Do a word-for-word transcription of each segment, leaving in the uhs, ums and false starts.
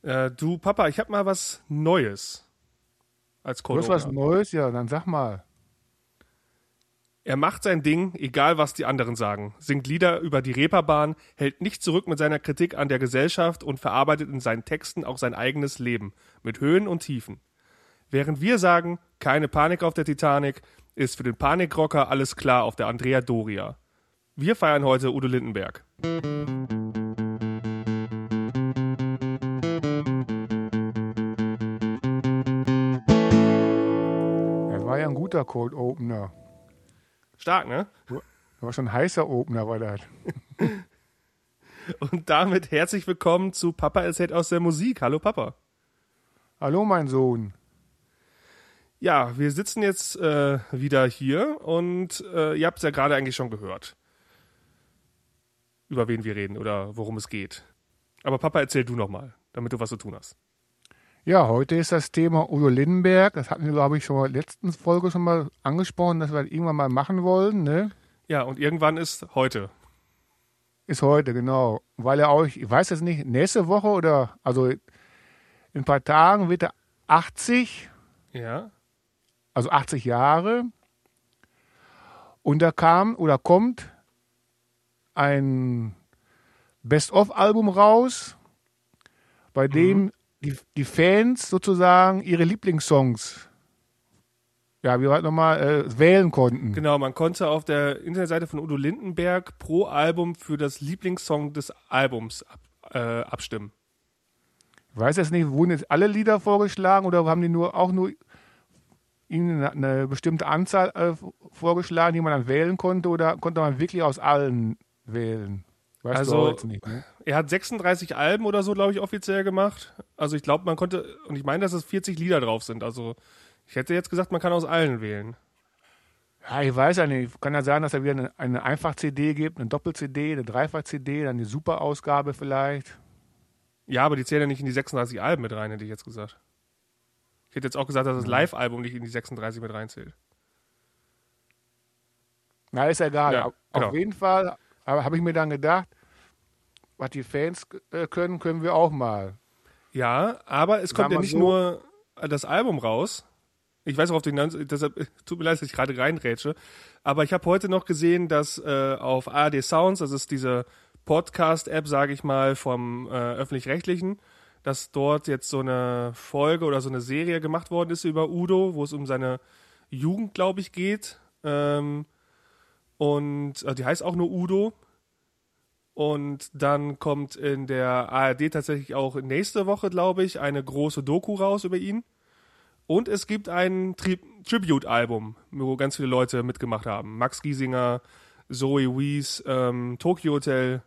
Äh, du, Papa, ich habe mal was Neues als Du hast Cold was Opener. Neues? Ja, dann sag mal. Er macht sein Ding, egal was die anderen sagen. Singt Lieder über die Reeperbahn, hält nicht zurück mit seiner Kritik an der Gesellschaft und verarbeitet in seinen Texten auch sein eigenes Leben. Mit Höhen und Tiefen. Während wir sagen, keine Panik auf der Titanic, ist für den Panikrocker alles klar auf der Andrea Doria. Wir feiern heute Udo Lindenberg. Das war ja ein guter Cold Opener. Stark, ne? Das war schon ein heißer Opener, war das. Und damit herzlich willkommen zu Papa erzählt aus der Musik. Hallo Papa. Hallo, mein Sohn. Ja, wir sitzen jetzt äh, wieder hier und äh, ihr habt es ja gerade eigentlich schon gehört, über wen wir reden oder worum es geht. Aber Papa, erzähl du nochmal, damit du was zu tun hast. Ja, heute ist das Thema Udo Lindenberg. Das hatten wir, glaube ich, schon mal in der letzten Folge schon mal angesprochen, dass wir das irgendwann mal machen wollen, ne? Ja, und irgendwann ist heute. Ist heute, genau. Weil er auch, ich weiß jetzt nicht, nächste Woche oder, also in ein paar Tagen wird er achtzig, Ja. also achtzig Jahre. Und da kam oder kommt ein Best-of-Album raus, bei dem Mhm. die, die Fans sozusagen ihre Lieblingssongs, ja, wie war das nochmal, äh, wählen konnten. Genau, man konnte auf der Internetseite von Udo Lindenberg pro Album für das Lieblingssong des Albums ab, äh, abstimmen. Ich weiß jetzt nicht, wurden jetzt alle Lieder vorgeschlagen oder haben die nur auch nur ihnen eine, eine bestimmte Anzahl äh, vorgeschlagen, die man dann wählen konnte, oder konnte man wirklich aus allen wählen? Weißt Also, du auch jetzt nicht, ne? Er hat sechsunddreißig Alben oder so, glaube ich, offiziell gemacht. Also ich glaube, man konnte, und ich meine, dass es vierzig Lieder drauf sind. Also ich hätte jetzt gesagt, man kann aus allen wählen. Ja, ich weiß ja nicht. Kann ja sein, dass es wieder eine, eine Einfach-C D gibt, eine Doppel-C D, eine Dreifach-C D, dann die Super-Ausgabe vielleicht. Ja, aber die zählen ja nicht in die sechsunddreißig Alben mit rein, hätte ich jetzt gesagt. Ich hätte jetzt auch gesagt, dass das Live-Album nicht in die sechsunddreißig mit reinzählt. Na, ist egal. Ja, Auf genau. auf jeden Fall habe hab ich mir dann gedacht, was die Fans äh, können, können wir auch mal. Ja, aber es Sagen kommt ja wir nicht so. nur das Album raus. Ich weiß, worauf du hinaus, deshalb äh, tut mir leid, dass ich gerade reinrätsche. Aber ich habe heute noch gesehen, dass äh, auf A R D Sounds, das ist diese Podcast-App, sage ich mal, vom äh, Öffentlich-Rechtlichen, dass dort jetzt so eine Folge oder so eine Serie gemacht worden ist über Udo, wo es um seine Jugend, glaube ich, geht. Ähm, und äh, die heißt auch nur Udo. Und dann kommt in der A R D tatsächlich auch nächste Woche, glaube ich, eine große Doku raus über ihn. Und es gibt ein Tri- Tribute-Album, wo ganz viele Leute mitgemacht haben. Max Giesinger, Zoe Wies, ähm, Tokyo Hotel.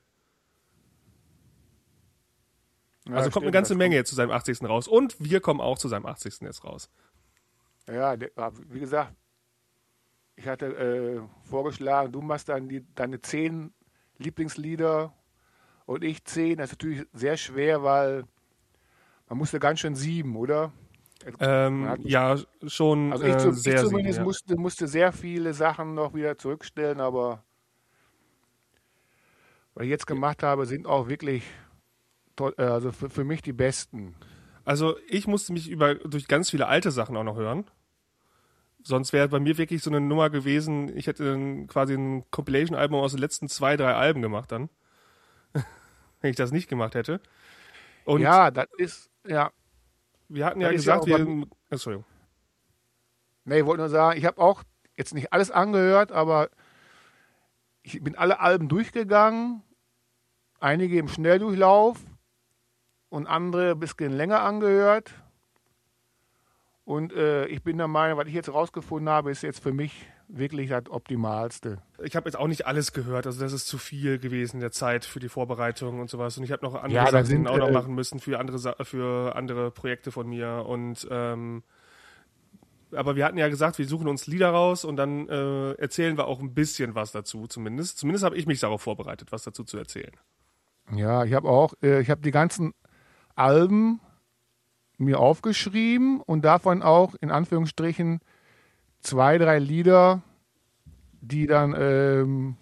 Ja, Also kommt eine stimmt, ganze das Menge jetzt zu seinem achtzigsten raus. Und wir kommen auch zu seinem achtzigsten jetzt raus. kommt- Ja, der, wie gesagt, ich hatte äh, vorgeschlagen, du machst dann die, deine zehn Lieblingslieder und ich zehn. Das ist natürlich sehr schwer, weil man musste ganz schön sieben, oder? Man Ähm, hat, ja, schon also ich, äh, zu, ich sehr sieben, zumindest ja. musste, musste sehr viele Sachen noch wieder zurückstellen, aber was ich jetzt gemacht habe, sind auch wirklich toll, äh, also für, für mich die besten. Also ich musste mich über durch ganz viele alte Sachen auch noch hören. Sonst wäre bei mir wirklich so eine Nummer gewesen, ich hätte ein, quasi ein Compilation-Album aus den letzten zwei, drei Alben gemacht dann. Wenn ich das nicht gemacht hätte. Und Ja, das ist, ja, wir hatten das ja ist ja gesagt, auch bei, wir. Entschuldigung. nee, ich wollte nur sagen, ich habe auch jetzt nicht alles angehört, aber ich bin alle Alben durchgegangen, einige im Schnelldurchlauf und andere ein bisschen länger angehört. Und äh, ich bin der Meinung, was ich jetzt rausgefunden habe, ist jetzt für mich wirklich das Optimalste. Ich habe jetzt auch nicht alles gehört, also das ist zu viel gewesen in der Zeit für die Vorbereitung und sowas. Und ich habe noch andere Ja, da Sachen sind, auch noch äh, machen müssen für andere, Sa- für andere Projekte von mir. Und ähm, aber wir hatten ja gesagt, wir suchen uns Lieder raus und dann äh, erzählen wir auch ein bisschen was dazu, zumindest. Zumindest habe ich mich darauf vorbereitet, was dazu zu erzählen. ja, ich habe auch, äh, ich habe die ganzen Alben mir aufgeschrieben und davon auch in Anführungsstrichen zwei, drei Lieder, die dann ähm,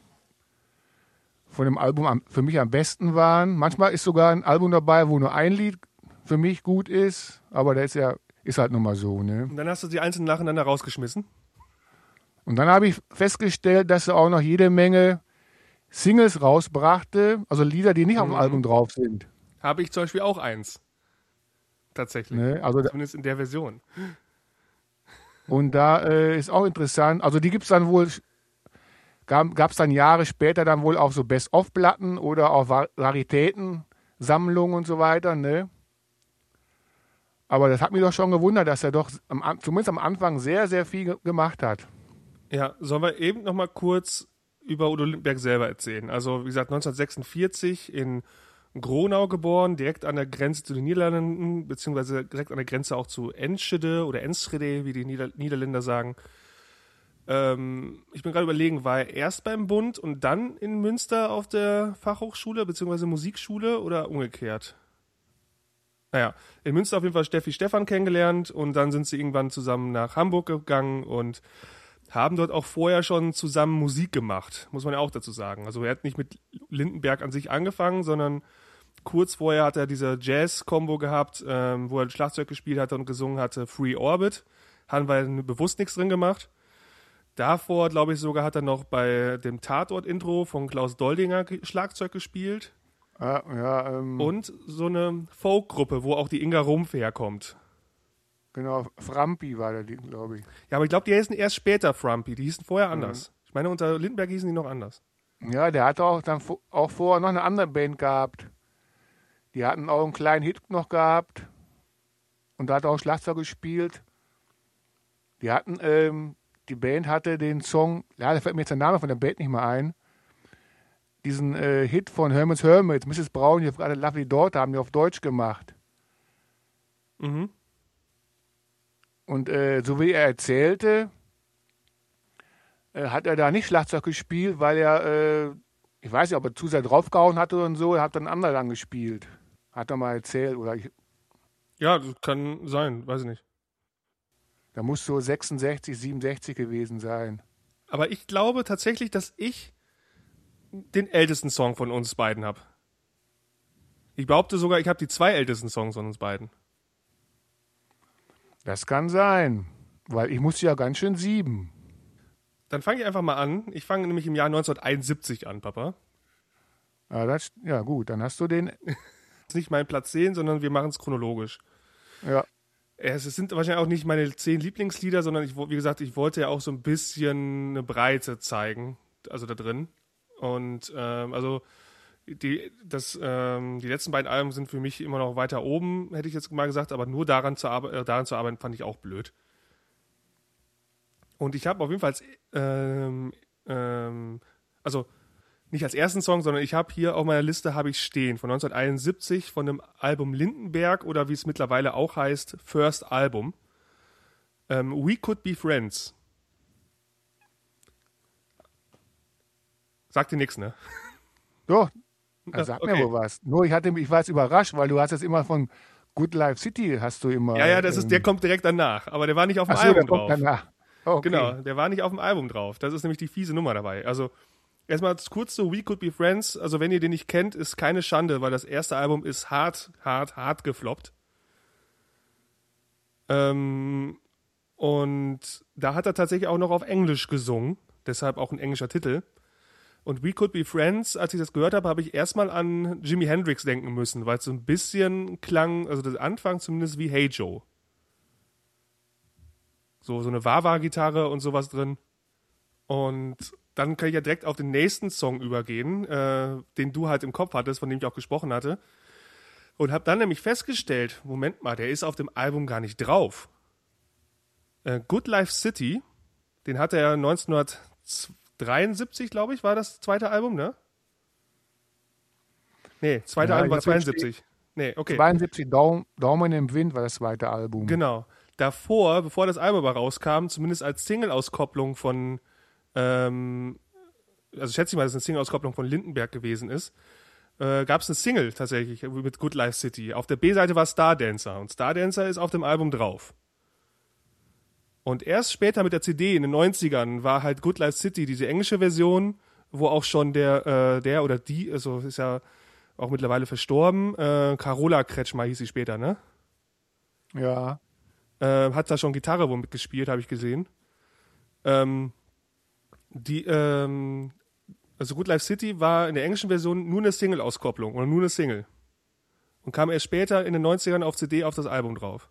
von dem Album am, für mich am besten waren. Manchmal ist sogar ein Album dabei, wo nur ein Lied für mich gut ist, aber der ist ja, ist halt nun mal so, ne? Und dann hast du die einzelnen nacheinander rausgeschmissen. Und dann habe ich festgestellt, dass er auch noch jede Menge Singles rausbrachte, also Lieder, die nicht Mhm. auf dem Album drauf sind. Habe ich zum Beispiel auch eins. Tatsächlich. Ne? Also, Zumindest in der Version. und da äh, ist auch interessant, also die gibt es dann wohl, gab es dann Jahre später dann wohl auf so Best-of-Platten oder auf Var- Raritäten, Sammlungen und so weiter, ne? Aber das hat mich doch schon gewundert, dass er doch am, An- zumindest am Anfang sehr, sehr viel ge- gemacht hat. Ja, sollen wir eben noch mal kurz über Udo Lindenberg selber erzählen. Also, wie gesagt, neunzehnhundertsechsundvierzig in Gronau geboren, direkt an der Grenze zu den Niederlanden, beziehungsweise direkt an der Grenze auch zu Enschede oder Enschede, wie die Nieder- Niederländer sagen. Ähm, ich bin gerade überlegen, war er erst beim Bund und dann in Münster auf der Fachhochschule, beziehungsweise Musikschule oder umgekehrt? Naja, in Münster auf jeden Fall Steffi Stephan kennengelernt und dann sind sie irgendwann zusammen nach Hamburg gegangen und haben dort auch vorher schon zusammen Musik gemacht, muss man ja auch dazu sagen. Also er hat nicht mit Lindenberg an sich angefangen, sondern kurz vorher hat er diese Jazz-Kombo gehabt, ähm, wo er Schlagzeug gespielt hatte und gesungen hatte, Free Orbit. Haben wir bewusst nichts drin gemacht. Davor, glaube ich, sogar hat er noch bei dem Tatort-Intro von Klaus Doldinger ge- Schlagzeug gespielt. Ja, ja, ähm, Und so eine Folk-Gruppe, wo auch die Inga Rumpf herkommt. genau, Frampi war der, glaube ich. Ja, aber ich glaube, die hießen erst später Frumpy. Die hießen vorher anders. Ich meine, unter Lindenberg hießen die noch anders. Ja, der hatte auch dann vo- auch vorher noch eine andere Band gehabt. Die hatten auch einen kleinen Hit noch gehabt. Und da hat er auch Schlagzeug gespielt. Die hatten, ähm, die Band hatte den Song, ja, da fällt mir jetzt der Name von der Band nicht mehr ein. Diesen äh, Hit von Herman's Hermits, Misses Brown, die gerade Lovely Daughter, haben die auf Deutsch gemacht. Mhm. Und äh, so wie er erzählte, äh, hat er da nicht Schlagzeug gespielt, weil er, äh, ich weiß nicht, ob er zu sehr draufgehauen hatte und so, er hat dann ein anderer dann gespielt. Hat er mal erzählt. Oder ich, Ja, das kann sein, weiß ich nicht. da muss so sechsundsechzig, siebenundsechzig gewesen sein. Aber ich glaube tatsächlich, dass ich den ältesten Song von uns beiden habe. Ich behaupte sogar, ich habe die zwei ältesten Songs von uns beiden. Das kann sein, weil ich musste ja ganz schön sieben. Dann fange ich einfach mal an. Ich fange nämlich im Jahr neunzehnhunderteinundsiebzig an, Papa. Ja, das, ja gut, dann hast du den. Das ist nicht mein Platz zehn, sondern wir machen es chronologisch. Ja, Es sind wahrscheinlich auch nicht meine zehn Lieblingslieder, sondern ich, wie gesagt, ich wollte ja auch so ein bisschen eine Breite zeigen, also da drin. Und ähm, also die, das, ähm, die letzten beiden Alben sind für mich immer noch weiter oben, hätte ich jetzt mal gesagt, aber nur daran zu, arbe- äh, daran zu arbeiten, fand ich auch blöd. Und ich habe auf jeden Fall als, ähm, ähm, also nicht als ersten Song, sondern ich habe hier auf meiner Liste habe ich stehen von neunzehnhunderteinundsiebzig von dem Album Lindenberg oder wie es mittlerweile auch heißt, First Album. Ähm, We Could Be Friends. Sagt dir nichts, ne? doch, Ja, sag okay. mir wohl was. Nur ich, hatte, ich war jetzt überrascht, weil du hast jetzt immer von Good Life City, hast du immer. Ja, ja, das ist, ähm, der kommt direkt danach, aber der war nicht auf dem ach so, Album der kommt drauf. danach. Okay. Genau, der war nicht auf dem Album drauf. Das ist nämlich die fiese Nummer dabei. Also erstmal kurz so, We Could Be Friends. Also wenn ihr den nicht kennt, ist keine Schande, weil das erste Album ist hart, hart, hart gefloppt. Ähm, und da hat er tatsächlich auch noch auf Englisch gesungen. Deshalb auch ein englischer Titel. Und We Could Be Friends, als ich das gehört habe, habe ich erstmal an Jimi Hendrix denken müssen, weil es so ein bisschen klang, also der Anfang zumindest wie Hey Joe. So, so eine Wah-Wah-Gitarre und sowas drin. Und dann kann ich ja direkt auf den nächsten Song übergehen, äh, den du halt im Kopf hattest, von dem ich auch gesprochen hatte. Und habe dann nämlich festgestellt, Moment mal, der ist auf dem Album gar nicht drauf. Äh, Good Life City, den hat er neunzehnhundertdreiundsiebzig, glaube ich, war das zweite Album, ne? Nee, zweite Ja, Album war ich hab jetzt zweiundsiebzig. Nee, okay. zweiundsiebzig Daum, Daumen im Wind war das zweite Album. Genau. Davor, bevor das Album aber rauskam, zumindest als Single-Auskopplung von, ähm, also schätze ich mal, dass es eine Single-Auskopplung von Lindenberg gewesen ist, äh, gab es eine Single tatsächlich mit Good Life City. Auf der B-Seite war Stardancer und Stardancer ist auf dem Album drauf. Und erst später mit der C D in den neunzigern war halt Good Life City, diese englische Version, wo auch schon der, äh, der oder die, also ist ja auch mittlerweile verstorben. Äh, Carola Kretschmer hieß sie später, ne? Ja. Äh, hat da schon Gitarre wohl mitgespielt, habe ich gesehen. Ähm, die, ähm, also Good Life City war in der englischen Version nur eine Single-Auskopplung oder nur eine Single. Und kam erst später in den neunzigern auf C D auf das Album drauf.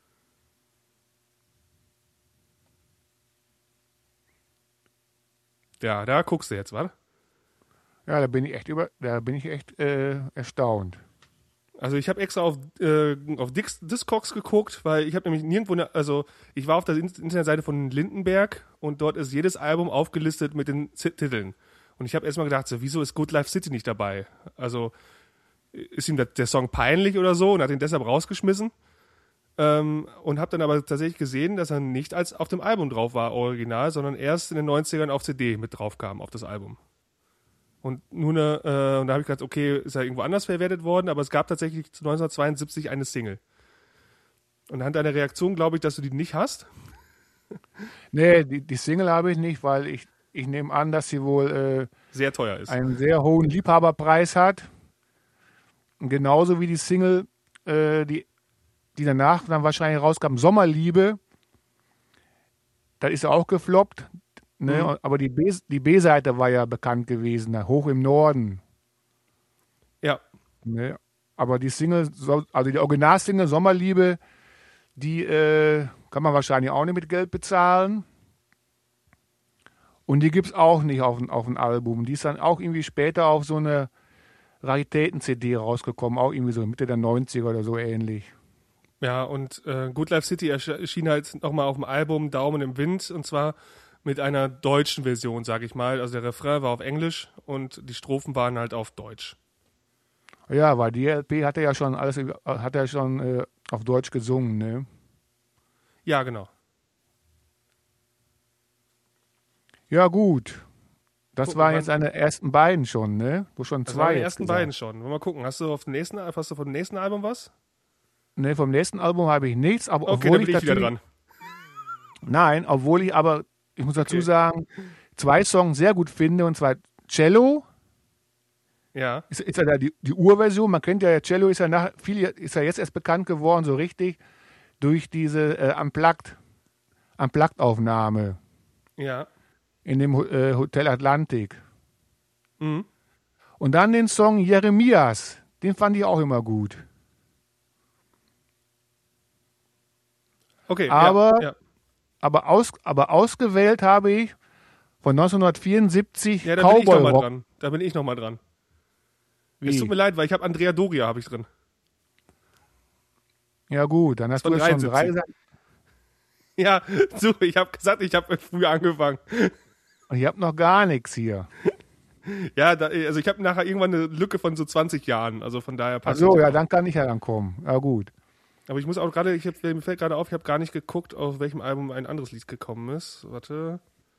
Ja, da guckst du jetzt, wa? Ja, da bin ich echt über, da bin ich echt äh, erstaunt. Also ich habe extra auf, äh, auf Dix, Discogs geguckt, weil ich habe nämlich nirgendwo, ne, also ich war auf der Internetseite von Lindenberg und dort ist jedes Album aufgelistet mit den Z- Titeln. Und ich habe erstmal gedacht, so, wieso ist Good Life City nicht dabei? Also ist ihm der, der Song peinlich oder so und hat ihn deshalb rausgeschmissen. Ähm, und habe dann aber tatsächlich gesehen, dass er nicht als auf dem Album drauf war, original, sondern erst in den neunzigern auf C D mit drauf kam, auf das Album. Und nur eine, äh, und da habe ich gedacht, okay, ist er irgendwo anders verwertet worden, aber es gab tatsächlich neunzehnhundertzweiundsiebzig eine Single. Und anhand deiner Reaktion glaube ich, dass du die nicht hast. Nee, die, die Single habe ich nicht, weil ich, ich nehme an, dass sie wohl äh, Sehr teuer ist. einen sehr hohen Liebhaberpreis hat. Genauso wie die Single, äh, die, die danach dann wahrscheinlich rauskam, Sommerliebe. Da ist ja auch gefloppt. Ne? Mhm. Aber die B, die B-Seite war ja bekannt gewesen, da, hoch im Norden. Ja, Ne? Aber die Single, so- also die Originalsingle Sommerliebe, die äh, kann man wahrscheinlich auch nicht mit Geld bezahlen. Und die gibt es auch nicht auf, ein- auf ein Album. Die ist dann auch irgendwie später auf so eine Raritäten-C D rausgekommen, auch irgendwie so Mitte der neunziger oder so ähnlich. ja, und äh, Good Life City ersch- erschien halt nochmal auf dem Album Daumen im Wind und zwar mit einer deutschen Version, sage ich mal. Also der Refrain war auf Englisch und die Strophen waren halt auf Deutsch. Ja, weil die L P hat er ja schon alles über- hat er schon äh, auf Deutsch gesungen, ne? Ja, genau. Ja, gut. Das Gucken, waren wann- jetzt seine ersten beiden schon, ne? Wo schon Das zwei waren die jetzt ersten gesagt. beiden schon. Wollen wir mal gucken. Hast du auf dem nächsten, hast du vom nächsten Album was? Ne, vom nächsten Album habe ich nichts, aber Okay, obwohl dann ich bin ich wieder natürlich- dran. Nein, obwohl ich aber, ich muss dazu Okay. sagen, zwei Songs sehr gut finde, und zwar Cello, Ja. ist, ist ja da die, die Urversion, man kennt ja, Cello ist ja, nach, viel, ist ja jetzt erst bekannt geworden, so richtig, durch diese äh, Unplugged, Unplugged-Aufnahme Ja. in dem Ho- äh, Hotel Atlantik. Mhm. Und dann den Song Jeremias, den fand ich auch immer gut. Okay. Aber- ja, ja. Aber, aus, aber ausgewählt habe ich von neunzehnhundertvierundsiebzig Ja, da bin ich Cowboy nochmal Rock. dran. Da bin ich nochmal dran. Wie? Es tut mir leid, weil ich habe Andrea Doria habe ich drin. Ja gut, dann hast Von du jetzt schon drei dreiundsiebzig. gesagt. Ja, so, ich habe gesagt, ich habe früher angefangen. Und ich habe noch gar nichts hier. Ja, da, also ich habe nachher irgendwann eine Lücke von so zwanzig Jahren, also von daher Ach passt so, das ja, auch. dann kann ich ja dann kommen. Ja gut. Aber ich muss auch gerade, ich hab, mir fällt gerade auf, ich habe gar nicht geguckt, auf welchem Album ein anderes Lied gekommen ist. Warte.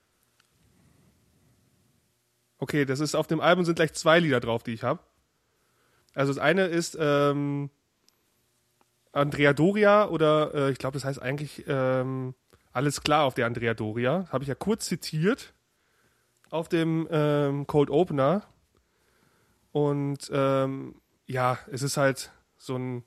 Okay, das ist auf dem Album sind gleich zwei Lieder drauf, die ich habe. Also das eine ist ähm, Andrea Doria oder äh, ich glaube, das heißt eigentlich ähm, Alles klar auf der Andrea Doria. Habe ich ja kurz zitiert auf dem ähm, Cold Opener. Und ähm, ja, es ist halt so ein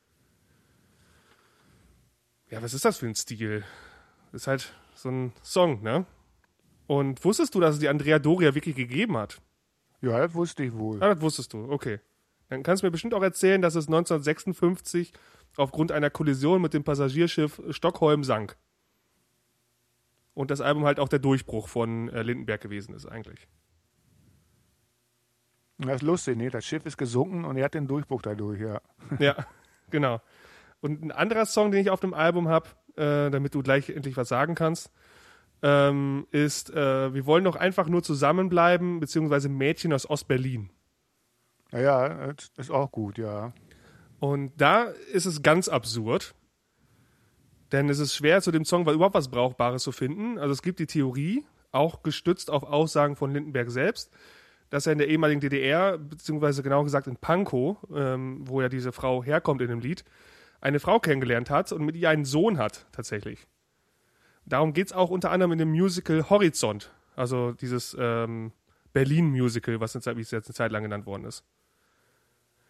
ja, was ist das für ein Stil? Ist halt so ein Song, ne? Und wusstest du, dass es die Andrea Doria wirklich gegeben hat? Ja, das wusste ich wohl. Ah, das wusstest du, okay. Dann kannst du mir bestimmt auch erzählen, dass es neunzehnhundertsechsundfünfzig aufgrund einer Kollision mit dem Passagierschiff Stockholm sank. Und das Album halt auch der Durchbruch von äh, Lindenberg gewesen ist eigentlich. Das ist lustig, ne? Das Schiff ist gesunken und er hat den Durchbruch dadurch, ja. Ja, genau. Und ein anderer Song, den ich auf dem Album habe, äh, damit du gleich endlich was sagen kannst, ähm, ist äh, Wir wollen doch einfach nur zusammenbleiben, beziehungsweise Mädchen aus Ostberlin. Ja, ja, das ist auch gut, ja. Und da ist es ganz absurd, denn es ist schwer, zu dem Song weil überhaupt was Brauchbares zu finden. Also es gibt die Theorie, auch gestützt auf Aussagen von Lindenberg selbst, dass er in der ehemaligen D D R, beziehungsweise genau gesagt in Pankow, ähm, wo ja diese Frau herkommt in dem Lied, eine Frau kennengelernt hat und mit ihr einen Sohn hat, tatsächlich. Darum geht es auch unter anderem in dem Musical Horizont, also dieses ähm, Berlin-Musical, was eine Zeit, wie es jetzt eine Zeit lang genannt worden ist.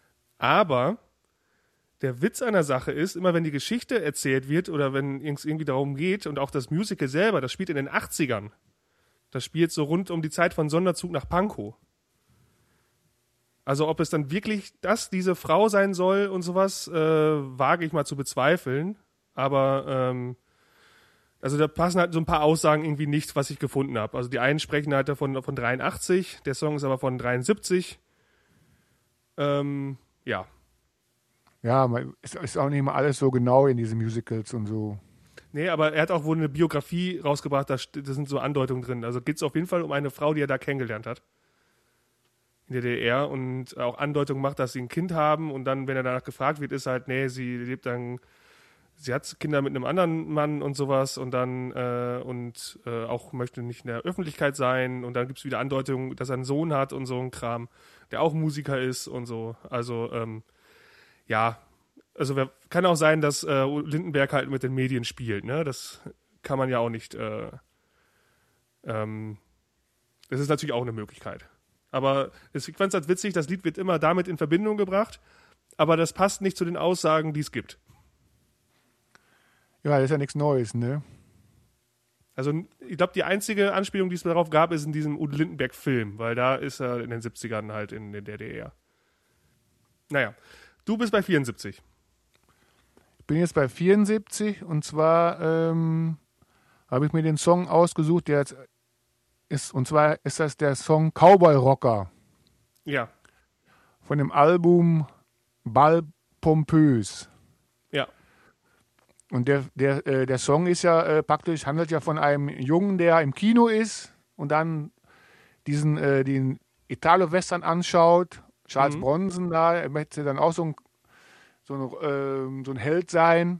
Aber der Witz an der Sache ist, immer wenn die Geschichte erzählt wird oder wenn es irgendwie darum geht und auch das Musical selber, das spielt in den achtzigern. Das spielt so rund um die Zeit von Sonderzug nach Pankow. Also ob es dann wirklich das, diese Frau sein soll und sowas, äh, wage ich mal zu bezweifeln. Aber ähm, also da passen halt so ein paar Aussagen irgendwie nicht, was ich gefunden habe. Also die einen sprechen halt davon von dreiundachtzig, der Song ist aber von dreiundsiebzig. Ähm, ja. Ja, es ist auch nicht immer alles so genau in diesen Musicals und so. Nee, aber er hat auch wohl eine Biografie rausgebracht, da, da sind so Andeutungen drin. Also geht es auf jeden Fall um eine Frau, die er da kennengelernt hat. In der D D R und auch Andeutungen macht, dass sie ein Kind haben und dann, wenn er danach gefragt wird, ist halt, nee, sie lebt dann, sie hat Kinder mit einem anderen Mann und sowas und dann äh, und äh, auch möchte nicht in der Öffentlichkeit sein und dann gibt es wieder Andeutungen, dass er einen Sohn hat und so ein Kram, der auch Musiker ist und so. Also, ähm, ja, also wer, kann auch sein, dass äh, Lindenberg halt mit den Medien spielt, ne? Das kann man ja auch nicht, äh, ähm, das ist natürlich auch eine Möglichkeit. Aber ich fand es halt witzig, das Lied wird immer damit in Verbindung gebracht, aber das passt nicht zu den Aussagen, die es gibt. Ja, das ist ja nichts Neues, ne? Also ich glaube, die einzige Anspielung, die es darauf gab, ist in diesem Udo Lindenberg-Film, weil da ist er in den siebzigern halt in der D D R. Naja, du bist bei vierundsiebzig. Ich bin jetzt bei vierundsiebzig und zwar ähm, habe ich mir den Song ausgesucht, der jetzt ist, und zwar ist das der Song Cowboy Rocker. Ja. Von dem Album Ball Pompös. Ja. Und der, der, äh, der Song ist ja äh, praktisch, handelt ja von einem Jungen, der im Kino ist und dann diesen, äh, den Italo-Western anschaut. Charles Mhm. Bronson da, er möchte dann auch so ein, so ein, äh, so ein Held sein.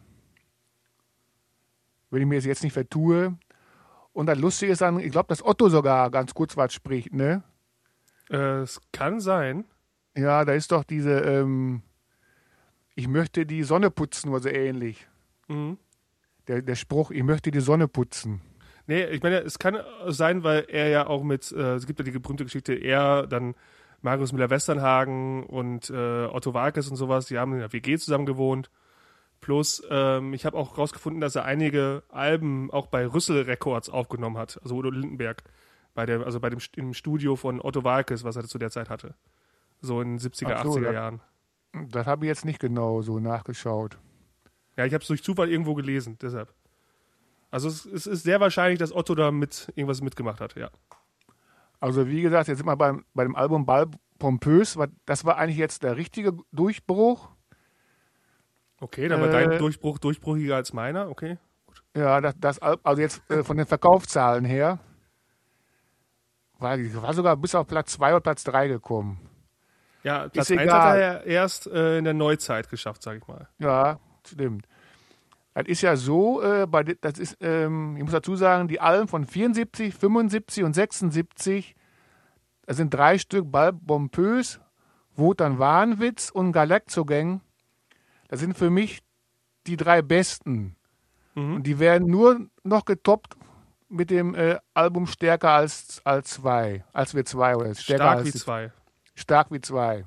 Wenn ich mir das jetzt nicht vertue. Und das Lustige ist dann, ich glaube, dass Otto sogar ganz kurz was spricht, ne? Äh, es kann sein. Ja, da ist doch diese, ähm, ich möchte die Sonne putzen oder so ähnlich. Mhm. Der, der Spruch, ich möchte die Sonne putzen. Nee, ich meine, es kann sein, weil er ja auch mit, äh, es gibt ja die berühmte Geschichte, er, dann Marius Müller-Westernhagen und äh, Otto Walkes und sowas, die haben in der W G zusammen gewohnt. Plus, ähm, ich habe auch rausgefunden, dass er einige Alben auch bei Rüssel Records aufgenommen hat, also Udo Lindenberg, bei der, also bei dem im Studio von Otto Walkes, was er zu der Zeit hatte. So in den siebziger, Ach so, achtziger das- Jahren. Das habe ich jetzt nicht genau so nachgeschaut. Ja, ich habe es durch Zufall irgendwo gelesen, deshalb. Also es, es ist sehr wahrscheinlich, dass Otto da mit irgendwas mitgemacht hat, ja. Also wie gesagt, jetzt sind wir beim, bei dem Album Ball Pompös. Das war eigentlich jetzt der richtige Durchbruch. Okay, dann war Äh, dein Durchbruch durchbruchiger als meiner, okay. Ja, das, das Al- also jetzt äh, von den Verkaufszahlen her war, war sogar bis auf Platz zwei oder Platz drei gekommen. Ja, Platz Ist eins hat egal. er ja erst äh, in der Neuzeit geschafft, sag ich mal. Ja, stimmt. Das ist ja so, äh, bei, de- das ist, ähm, ich muss dazu sagen, die Alben von vierundsiebzig, fünfundsiebzig und sechsundsiebzig, das sind drei Stück, Ball Pompös, Wotan Wahnwitz und Galaktogang. Das sind für mich die drei besten. Mhm. Und die werden nur noch getoppt mit dem äh, Album Stärker als, als zwei, als wir zwei oder stärker Stark als wie die- zwei. Stark wie zwei.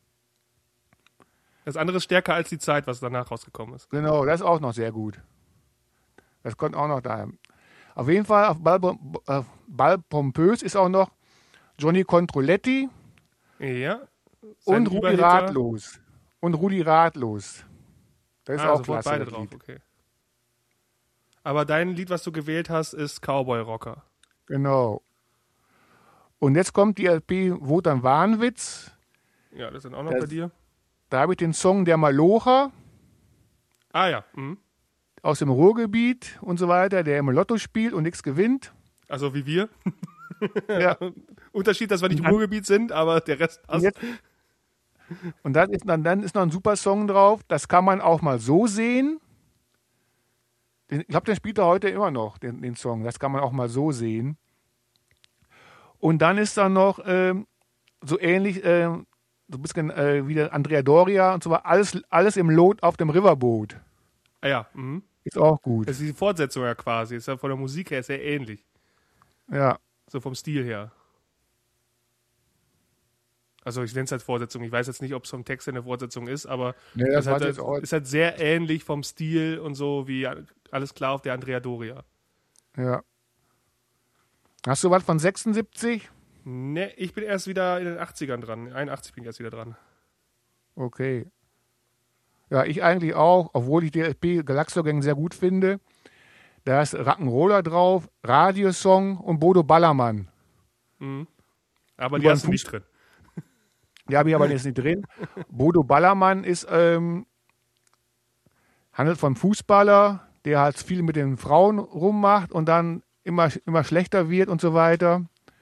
Das andere ist stärker als die Zeit, was danach rausgekommen ist. Genau, das ist auch noch sehr gut. Das kommt auch noch da. Auf jeden Fall auf Ball, äh, Ball Pompös ist auch noch Johnny Controletti Ja. Sein und Rudi Überhitter- Ratlos. Und Rudi Ratlos. Das ist Ah, auch sofort klasse. beide das drauf, Lied. okay. Aber dein Lied, was du gewählt hast, ist Cowboy Rocker. Genau. Und jetzt kommt die L P Wotan Wahnwitz. Ja, das sind auch noch Das- bei dir. Da habe ich den Song Der Malocher Ah ja. Mhm. aus dem Ruhrgebiet und so weiter, der im Lotto spielt und nichts gewinnt. Also wie wir. Ja. Unterschied, dass wir nicht im Dann- Ruhrgebiet sind, aber der Rest Und, passt. jetzt, und dann, ist, dann, dann ist noch ein super Song drauf. Das kann man auch mal so sehen. Den, ich glaube, den spielt er heute immer noch, den, den Song. Das kann man auch mal so sehen. Und dann ist da noch ähm, so ähnlich, ähm, so ein bisschen äh, wie der Andrea Doria und so weiter. Alles, alles im Lot auf dem Riverboot. Ah ja. Mhm. Ist auch gut. Das ist die Fortsetzung ja quasi. Ist ja von der Musik her sehr ähnlich. Ja. So vom Stil her. Also ich nenne es halt Fortsetzung. Ich weiß jetzt nicht, ob es vom Text her eine Fortsetzung ist, aber Nee, es das ist weiß ich halt, jetzt auch. ist halt sehr ähnlich vom Stil und so wie Alles klar auf der Andrea Doria. Ja. Hast du was von sechsundsiebzig? Ne, ich bin erst wieder in den achtzigern dran. einundachtzig bin ich erst wieder dran. Okay. Ja, ich eigentlich auch, obwohl ich die L P Galaxo Gang sehr gut finde. Da ist Rock'n'Roller drauf, Radiosong und Bodo Ballermann. Mhm. Aber Über die den hast du nicht Fuß- drin. Die habe ich aber jetzt nicht drin. Bodo Ballermann ist, ähm, handelt vom Fußballer, der halt viel mit den Frauen rummacht und dann immer, immer schlechter wird und so weiter.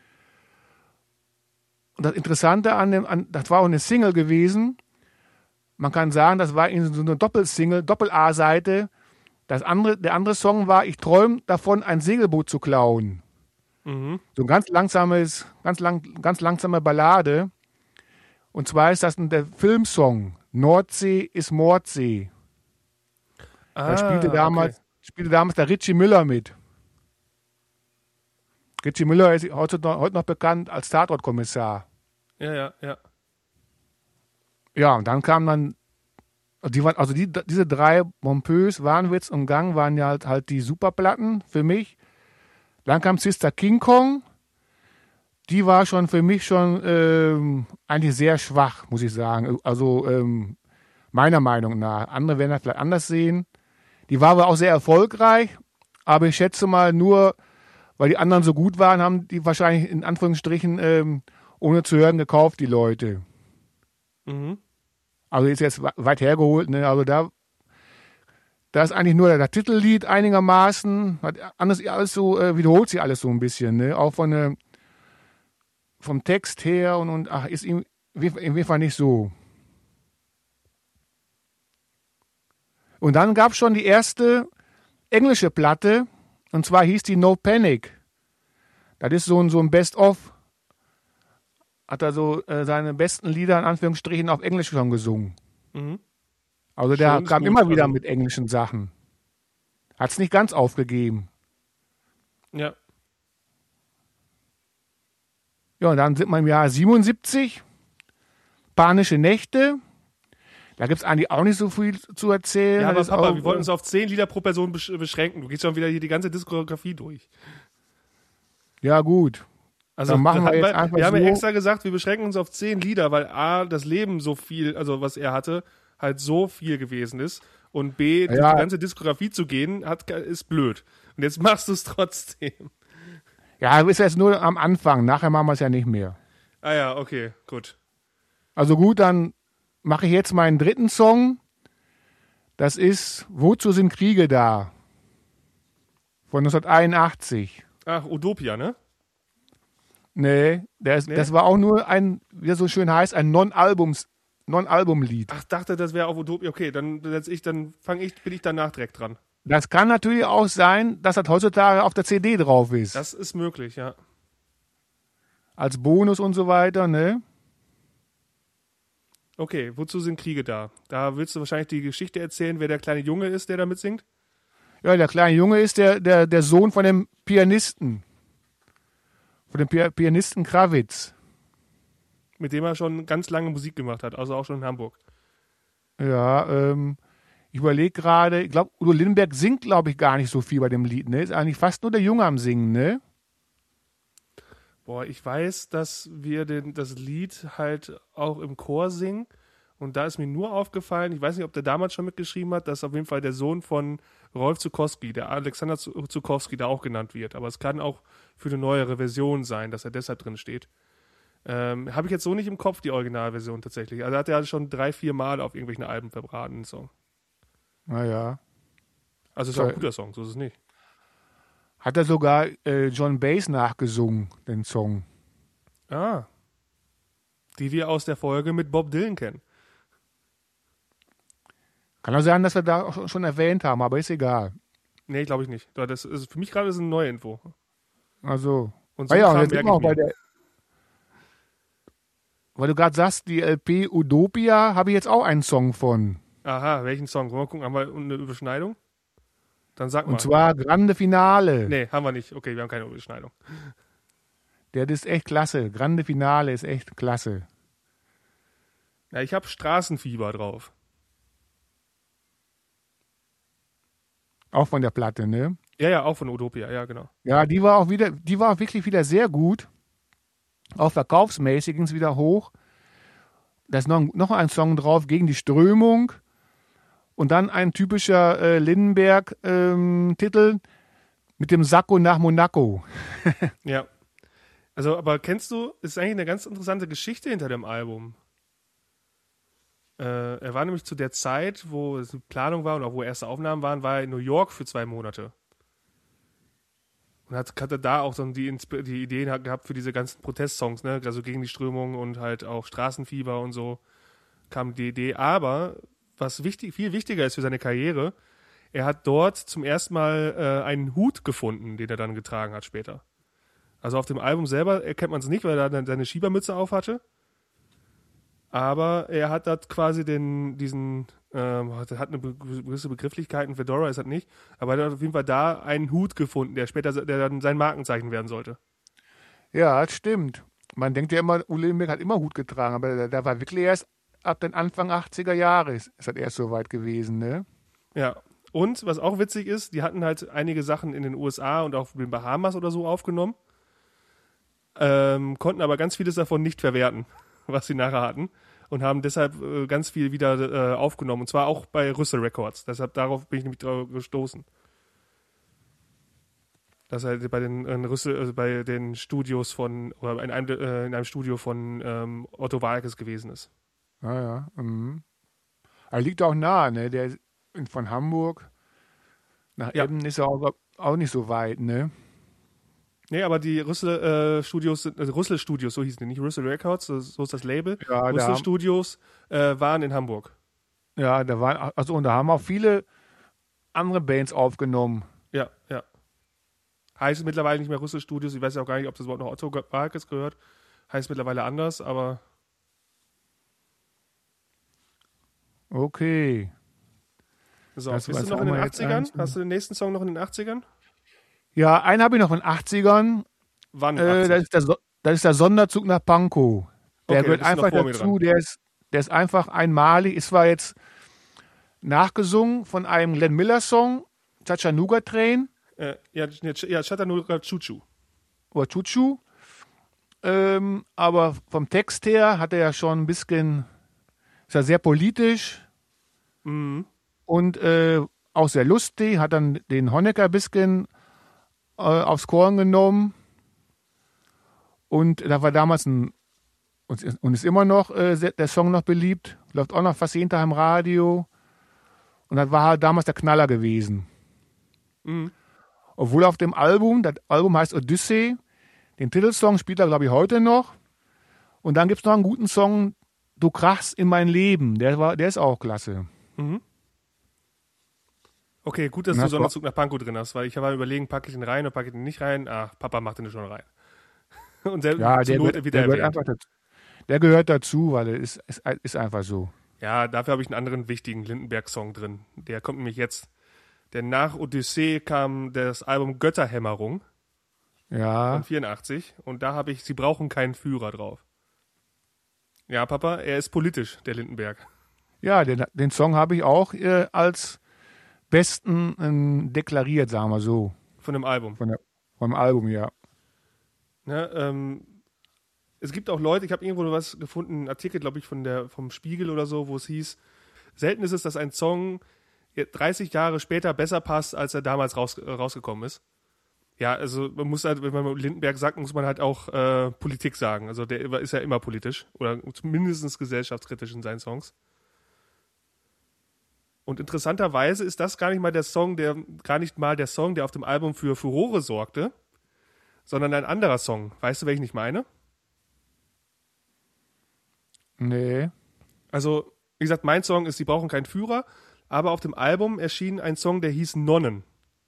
Und das Interessante an dem, an, das war auch eine Single gewesen. Man kann sagen, das war in so eine Doppelsingle, Doppel-A-Seite. Das andere, der andere Song war, ich träume davon, ein Segelboot zu klauen. Mhm. So ein ganz langsames, ganz lang, ganz langsame Ballade. Und zwar ist das der Filmsong Nordsee ist Mordsee. Ah, Da spielte damals, okay. spielte damals der Richie Müller mit. Richie Müller ist heute noch, heute noch bekannt als Tatortkommissar. Ja, ja, ja. Ja, und dann kam dann, die waren, also die, diese drei, Pompös, Wahnwitz und Gang, waren ja halt, halt die Superplatten für mich. Dann kam Sister King Kong. Die war schon für mich schon ähm, eigentlich sehr schwach, muss ich sagen. Also ähm, meiner Meinung nach. Andere werden das vielleicht anders sehen. Die war aber auch sehr erfolgreich, aber ich schätze mal nur, weil die anderen so gut waren, haben die wahrscheinlich in Anführungsstrichen ähm, ohne zu hören gekauft, die Leute. Mhm. Also ist jetzt weit hergeholt, ne? Also da, da ist eigentlich nur das Titellied einigermaßen, hat anders alles so, äh, wiederholt sich alles so ein bisschen, ne? Auch von der, vom Text her und, und ach, ist ihm in jedem Fall nicht so. Und dann gab es schon die erste englische Platte, und zwar hieß die No Panic. Das ist so ein, so ein Best-of. Hat er so äh, seine besten Lieder in Anführungsstrichen auf Englisch schon gesungen. Mhm. Also der Schön, ist kam gut, immer wieder also- mit englischen Sachen. Hat es nicht ganz aufgegeben. Ja. Ja, und dann sind wir im Jahr siebenundsiebzig. Panische Nächte. Da gibt es eigentlich auch nicht so viel zu erzählen. Ja, Das aber ist Papa, auch, wir wollten uns auf zehn Lieder pro Person besch beschränken. Du gehst schon wieder hier die ganze Diskografie durch. Ja, gut. Also Dann machen das wir hatten jetzt einfach wir haben so. ja extra gesagt, wir beschränken uns auf zehn Lieder, weil A, das Leben so viel, also was er hatte, halt so viel gewesen ist. Und B, durch Ja. die ganze Diskografie zu gehen, hat, ist blöd. Und jetzt machst du es trotzdem. Ja, ist jetzt nur am Anfang. Nachher machen wir es ja nicht mehr. Ah ja, okay, gut. Also gut, dann mache ich jetzt meinen dritten Song. Das ist Wozu sind Kriege da? Von neunzehnhunderteinundachtzig. Ach, Utopia, ne? Nee, der ist, Nee? das war auch nur ein, wie es so schön heißt, ein Non-Albums, Non-Album-Lied. Ach, dachte, das wäre auf Utopia. Okay, dann setz ich, dann fange ich, bin ich danach direkt dran. Das kann natürlich auch sein, dass das heutzutage auf der C D drauf ist. Das ist möglich, ja. Als Bonus und so weiter, ne? Okay, wozu sind Kriege da? Da willst du wahrscheinlich die Geschichte erzählen, wer der kleine Junge ist, der da mitsingt? Ja, der kleine Junge ist der, der, der Sohn von dem Pianisten. Von dem Pi- Pianisten Krawitz. Mit dem er schon ganz lange Musik gemacht hat, also auch schon in Hamburg. Ja, ähm, ich überlege gerade, ich glaube, Udo Lindenberg singt, glaube ich, gar nicht so viel bei dem Lied, ne? Ist eigentlich fast nur der Junge am Singen, ne? Boah, ich weiß, dass wir den, das Lied halt auch im Chor singen. Und da ist mir nur aufgefallen, ich weiß nicht, ob der damals schon mitgeschrieben hat, dass auf jeden Fall der Sohn von Rolf Zukowski, der Alexander Zu- Zukowski, da auch genannt wird. Aber es kann auch für eine neuere Version sein, dass er deshalb drin steht. Ähm, Habe ich jetzt so nicht im Kopf, die Originalversion tatsächlich. Also hat er schon drei, vier Mal auf irgendwelchen Alben verbraten, den Song. Naja. Also ist auch ein guter Song, so ist es nicht. Hat er sogar äh, John Bass nachgesungen, den Song. Ah. Die wir aus der Folge mit Bob Dylan kennen. Kann auch sein, dass wir da auch schon- schon erwähnt haben, aber ist egal. Nee, glaube ich nicht. Das ist, für mich gerade ist es eine neue Info. Also. Und Ah ja, und Kram jetzt sind merke wir auch ich mir. bei der. Weil du gerade sagst, die L P Utopia, habe ich jetzt auch einen Song von. Aha, welchen Song? Wollen wir gucken, haben wir eine Überschneidung? Dann sag mal. Und zwar Grande Finale. Nee, haben wir nicht. Okay, wir haben keine Überschneidung. Der ist echt klasse. Grande Finale ist echt klasse. Ja, ich habe Straßenfieber drauf. Auch von der Platte, ne? Ja, ja, auch von Utopia, ja, genau. Ja, die war auch wieder, die war wirklich wieder sehr gut. Auch verkaufsmäßig ging es wieder hoch. Da ist noch, noch ein Song drauf, Gegen die Strömung. Und dann ein typischer äh, Lindenberg-Titel ähm, mit dem Sakko nach Monaco. Ja. Also, aber kennst du, ist eigentlich eine ganz interessante Geschichte hinter dem Album. Äh, er war nämlich zu der Zeit, wo es eine Planung war und auch wo erste Aufnahmen waren, war er in New York für zwei Monate. Und hat, hatte da auch dann die, Insp- die Ideen hat gehabt für diese ganzen Protestsongs, ne? Also gegen die Strömung und halt auch Straßenfieber und so kam die Idee. Aber was wichtig, viel wichtiger ist für seine Karriere, er hat dort zum ersten Mal äh, einen Hut gefunden, den er dann getragen hat später. Also auf dem Album selber erkennt man es nicht, weil er dann seine Schiebermütze auf hatte. Aber er hat dort quasi den, diesen, ähm, hat hat eine be- gewisse Begrifflichkeit, ein Fedora ist das nicht, aber er hat auf jeden Fall da einen Hut gefunden, der später, se- der dann sein Markenzeichen werden sollte. Ja, das stimmt. Man denkt ja immer, Uwe Lindenberg hat immer Hut getragen, aber da, da war wirklich erst ab den Anfang achtziger Jahre ist, ist das erst so weit gewesen, ne? Ja. Und was auch witzig ist, die hatten halt einige Sachen in den U S A und auch in den Bahamas oder so aufgenommen, ähm, konnten aber ganz vieles davon nicht verwerten, was sie nachher hatten. Und haben deshalb äh, ganz viel wieder äh, aufgenommen. Und zwar auch bei Rüssel Records. Deshalb darauf bin ich nämlich drauf gestoßen. Dass er bei den äh, Rüssel, also bei den Studios von, oder in einem, äh, in einem Studio von ähm, Otto Waalkes gewesen ist. Ja, ja. Mhm. Er liegt auch nah, ne? Der ist in- von Hamburg nach Ja. Emden ist er auch, auch nicht so weit, ne? Nee, aber die Rüssel äh, Studios, sind- also Rüssel Studios, so hießen die, nicht Rüssel Records, so so ist das Label. Ja, da Rüssel haben, Studios äh, waren in Hamburg. ja, da waren, also und da haben auch viele andere Bands aufgenommen. Ja, ja. Heißt mittlerweile nicht mehr Rüssel Studios. Ich weiß ja auch gar nicht, ob das Wort noch Otto Waalkes gehört. Heißt mittlerweile anders, aber Okay. so. Das Bist was du noch haben in den wir jetzt achtzigern? eins? Hast du den nächsten Song noch in den achtzigern? Ja, einen habe ich noch in den achtzigern. Wann? Äh, das, achtzig. ist der, So- das ist der Sonderzug nach Pankow. Der Okay, da gehört bist du noch einfach vor mir dazu. dran. Der ist, der ist einfach einmalig. Es war jetzt nachgesungen von einem Glenn Miller Song, Chattanooga Train Äh, ja, ja, Chattanooga Chuchu. oder Chuchu. Ähm, aber vom Text her hat er ja schon ein bisschen, ist er sehr politisch Mhm. und äh, auch sehr lustig, hat dann den Honecker ein bisschen äh, aufs Korn genommen. Und da war damals ein, und ist und ist immer noch äh, sehr- der Song noch beliebt, läuft auch noch fast jeden Tag im Radio. Und das war halt damals der Knaller gewesen. Mhm. Obwohl auf dem Album, das Album heißt Odyssey, den Titelsong spielt er, glaube ich, heute noch. Und dann gibt es noch einen guten Song, Du krachst in mein Leben. Der, war, der ist auch klasse. Mhm. Okay, gut, dass Und du hast du- Sonderzug nach Pankow drin hast, weil ich war überlegen, packe ich den rein oder packe ich den nicht rein? Ach, Papa macht den schon rein. Und selbst Ja, zur der, Not gehört, wieder der, gehört erwähnt. einfach dazu, der gehört dazu, weil er ist, ist, ist einfach so. Ja, dafür habe ich einen anderen wichtigen Lindenberg-Song drin. Der kommt nämlich jetzt. Denn nach Odyssee kam das Album Götterhämmerung Ja, von vierundachtzig und da habe ich Sie brauchen keinen Führer drauf. Ja, Papa, er ist politisch, der Lindenberg. ja den, den Song habe ich auch äh, als besten ähm, deklariert, sagen wir so, Von dem Album. von der, vom Album, ja. Ne, ähm, es gibt auch Leute, ich habe irgendwo was gefunden, einen Artikel, glaube ich, von der, vom Spiegel oder so, wo es hieß, selten ist es, dass ein Song dreißig Jahre später besser passt, als er damals raus, äh, rausgekommen ist. Ja, also man muss halt, wenn man Lindenberg sagt, muss man halt auch äh, Politik sagen. Also der ist ja immer politisch oder zumindest gesellschaftskritisch in seinen Songs. Und interessanterweise ist das gar nicht mal der Song, der gar nicht mal der Song, der auf dem Album für Furore sorgte, sondern ein anderer Song. Weißt du, welchen ich meine? Nee. Also, wie gesagt, mein Song ist Sie brauchen keinen Führer, aber auf dem Album erschien ein Song, der hieß Nonnen.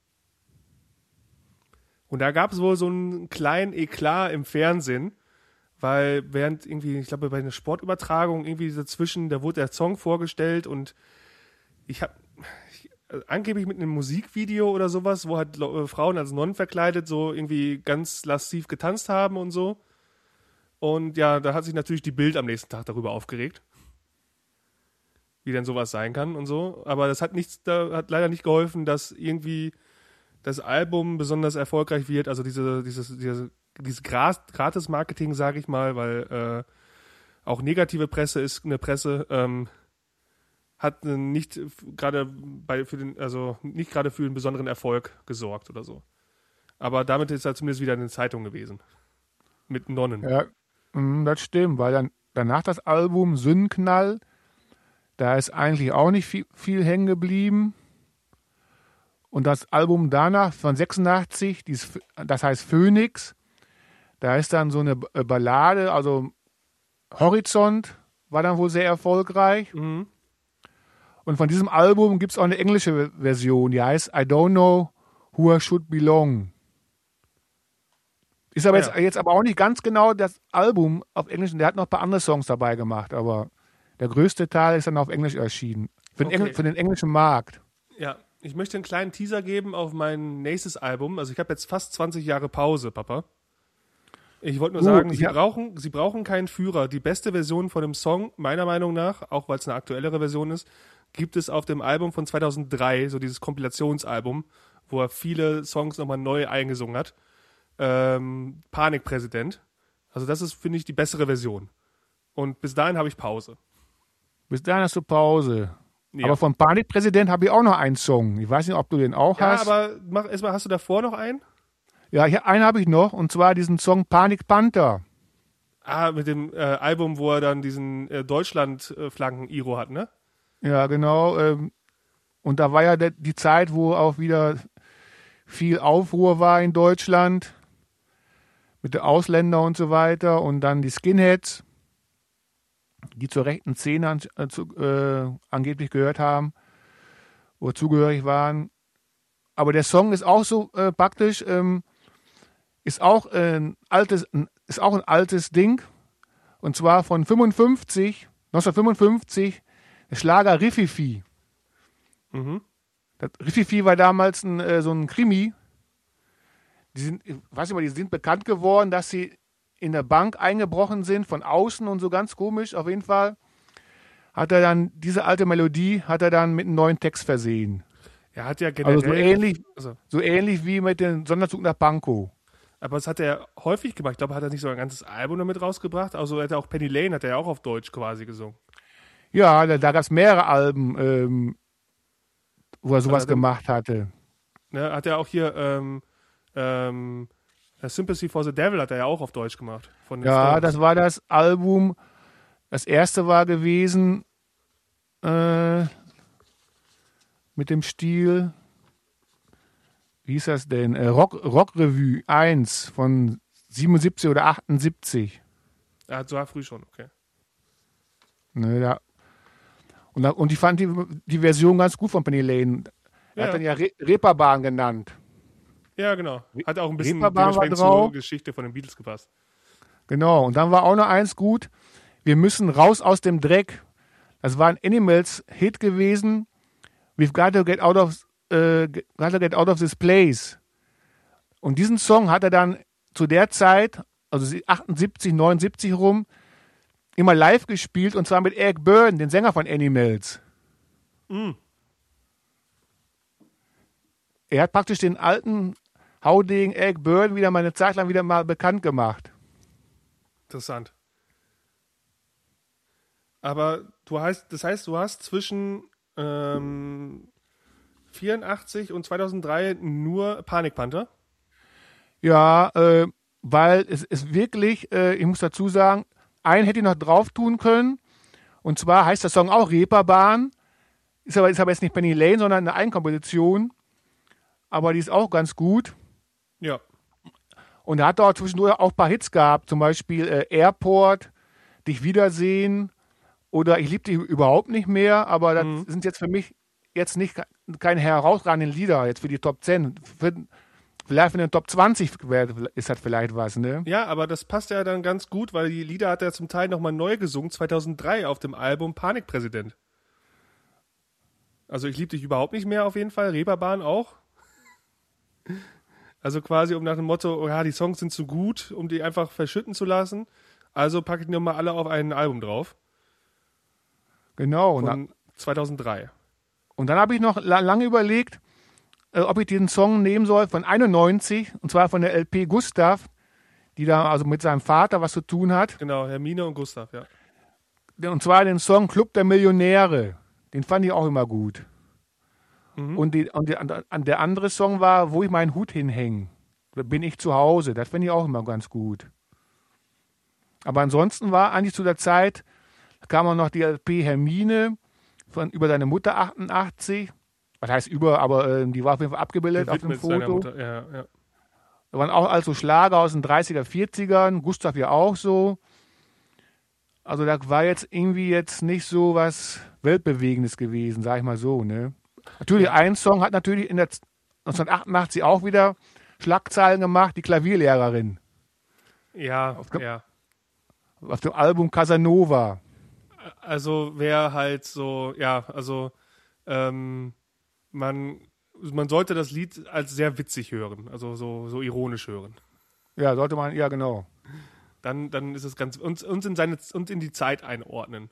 Und da gab es wohl so einen kleinen Eklat im Fernsehen, weil während irgendwie, ich glaube, bei einer Sportübertragung irgendwie dazwischen, da wurde der Song vorgestellt und ich habe also angeblich mit einem Musikvideo oder sowas, wo halt äh, Frauen als Nonnen verkleidet so irgendwie ganz lasziv getanzt haben und so. Und ja, da hat sich natürlich die Bild am nächsten Tag darüber aufgeregt. wie denn sowas sein kann und so. Aber das hat nichts, da hat leider nicht geholfen, dass irgendwie das Album besonders erfolgreich wird. Also diese, dieses, diese, dieses Gratis-Marketing, sage ich mal, weil äh, auch negative Presse ist eine Presse, ähm, hat nicht gerade bei für den, also nicht gerade für einen besonderen Erfolg gesorgt oder so. Aber damit ist er zumindest wieder in den Zeitungen gewesen. Mit Nonnen. Ja, mm, das stimmt, weil dann danach das Album Sündenknall, da ist eigentlich auch nicht viel, viel hängen geblieben. Und das Album danach von sechsundachtzig, dieses, das heißt Phoenix, da ist dann so eine Ballade, also Horizont war dann wohl sehr erfolgreich. Mhm. Und von diesem Album gibt es auch eine englische Version, die heißt I Don't Know Who I Should Belong. Ist aber Ah, jetzt, ja. jetzt aber auch nicht ganz genau das Album auf Englisch. Der hat noch ein paar andere Songs dabei gemacht, aber der größte Teil ist dann auf Englisch erschienen. Für, den, Okay. Engl- für den englischen Markt. Ja, ich möchte einen kleinen Teaser geben auf mein nächstes Album. Also ich habe jetzt fast zwanzig Jahre Pause, Papa. Ich wollte nur Uh, sagen, ich Sie, hab- brauchen, Sie brauchen keinen Führer. Die beste Version von dem Song, meiner Meinung nach, auch weil es eine aktuellere Version ist, gibt es auf dem Album von zweitausenddrei, so dieses Kompilationsalbum, wo er viele Songs nochmal neu eingesungen hat. Ähm, Panikpräsident. Also das ist, finde ich, die bessere Version. Und bis dahin habe ich Pause. Bis dahin hast du Pause. Ja. Aber von Panikpräsident habe ich auch noch einen Song. Ich weiß nicht, ob du den auch Ja, hast. aber mach erstmal, hast du davor noch einen? Ja, hier, einen habe ich noch, und zwar diesen Song Panik Panther. Ah, mit dem äh, Album, wo er dann diesen äh, Deutschland-Flanken-Iro hat, ne? Ja, genau. Ähm, und da war ja de- die Zeit, wo auch wieder viel Aufruhr war in Deutschland mit den Ausländern und so weiter. Und dann die Skinheads, die zur rechten Szene an, äh, zu, äh, angeblich gehört haben oder zugehörig waren. Aber der Song ist auch so äh, praktisch, ähm, ist auch ein altes, ein, ist auch ein altes Ding. Und zwar von fünfundfünfzig, neunzehnhundertfünfundfünfzig, der Schlager Riffifi. Mhm. Das Riffifi war damals ein, äh, so ein Krimi. Die sind, ich weiß nicht mal, die sind bekannt geworden, dass sie in der Bank eingebrochen sind, von außen und so, ganz komisch. Auf jeden Fall hat er dann diese alte Melodie, hat er dann mit einem neuen Text versehen. Er hat ja generell. Also so ähnlich, Also, so ähnlich wie mit dem Sonderzug nach Pankow. aber das hat er häufig gemacht. Ich glaube, hat er nicht so ein ganzes Album damit rausgebracht. Also hat er auch Penny Lane, hat er ja auch auf Deutsch quasi gesungen. Ja, da, da gab es mehrere Alben, ähm, wo er sowas Also, gemacht hatte. Ne, hat er auch hier ähm, ähm, Sympathy for the Devil hat er ja auch auf Deutsch gemacht. Von den Ja, Stones. das war das Album. Das erste war gewesen äh, mit dem Stil, wie hieß das denn? Äh, Rock, Rock Revue eins von siebenundsiebzig oder achtundsiebzig. Er hat so früh schon, okay. Ne, da, und, da, und ich fand die, die Version ganz gut von Penny Lane. Er Ja. hat dann ja Re Reeperbahn genannt. Ja, genau. Hat auch ein bisschen Reeperbahn war dementsprechend drauf. zur Geschichte von den Beatles gepasst. Genau, und dann war auch noch eins gut. Wir müssen raus aus dem Dreck. Das war ein Animals-Hit gewesen. We've got to get out of, äh, got to get out of this place. Und diesen Song hat er dann zu der Zeit, also achtundsiebzig, neunundsiebzig rum, immer live gespielt, und zwar mit Eric Burdon, den Sänger von Animals. Mm. Er hat praktisch den alten Haudegen Eric Burdon wieder mal eine Zeit lang wieder mal bekannt gemacht. Interessant. Aber du heißt, das heißt, du hast zwischen ähm, vierundachtzig und zweitausenddrei nur Panikpanther? Ja, äh, weil es ist wirklich, äh, ich muss dazu sagen, einen hätte ich noch drauf tun können. Und zwar heißt der Song auch Reeperbahn. Ist aber, ist aber jetzt nicht Penny Lane, sondern eine Eigenkomposition. Aber die ist auch ganz gut. Ja. Und er hat dort zwischendurch auch ein paar Hits gehabt. Zum Beispiel äh, Airport, Dich wiedersehen oder Ich lieb dich überhaupt nicht mehr. Aber das Mhm. sind jetzt für mich jetzt nicht ke- keine herausragenden Lieder jetzt für die Top zehn. Für, vielleicht für den Top zwanzig wär, ist das vielleicht was, ne? Ja, aber das passt ja dann ganz gut, weil die Lieder hat er zum Teil nochmal neu gesungen, zweitausenddrei auf dem Album Panikpräsident. Also ich liebe dich überhaupt nicht mehr auf jeden Fall, Reeperbahn auch. Also quasi um nach dem Motto, oh ja, die Songs sind zu gut, um die einfach verschütten zu lassen. Also packe ich die nochmal alle auf ein Album drauf. Genau. Und Von zweitausenddrei. Und dann habe ich noch la- lange überlegt, äh, ob ich diesen Song nehmen soll von einundneunzig, und zwar von der L P Gustav, die da also mit seinem Vater was zu tun hat. Genau, Hermine und Gustav, ja. Und zwar den Song Club der Millionäre. Den fand ich auch immer gut. Mhm. Und, die, und die, an der andere Song war, wo ich meinen Hut hinhänge. Da bin ich zu Hause. Das finde ich auch immer ganz gut. Aber ansonsten war eigentlich zu der Zeit, kam auch noch die L P Hermine von über deine Mutter achtundachtzig. Was heißt über, aber äh, die war auf jeden Fall abgebildet auf dem Gewidmet seiner Foto. Mutter. Ja, ja. Da waren auch also Schlager aus den dreißiger, vierzigern. Gustav ja auch so. Also da war jetzt irgendwie jetzt nicht so was Weltbewegendes gewesen, sag ich mal so, ne? Natürlich, Ja. ein Song hat natürlich in der Z- neunzehnhundertachtundachtzig auch wieder Schlagzeilen gemacht, die Klavierlehrerin. Ja, Auf dem- ja. Auf dem Album Casanova. Also wer halt so, ja, also ähm, man, man sollte das Lied als sehr witzig hören, also so, so ironisch hören. Ja, sollte man, ja genau. Dann, dann ist es ganz, uns, uns in seine, und in die Zeit einordnen.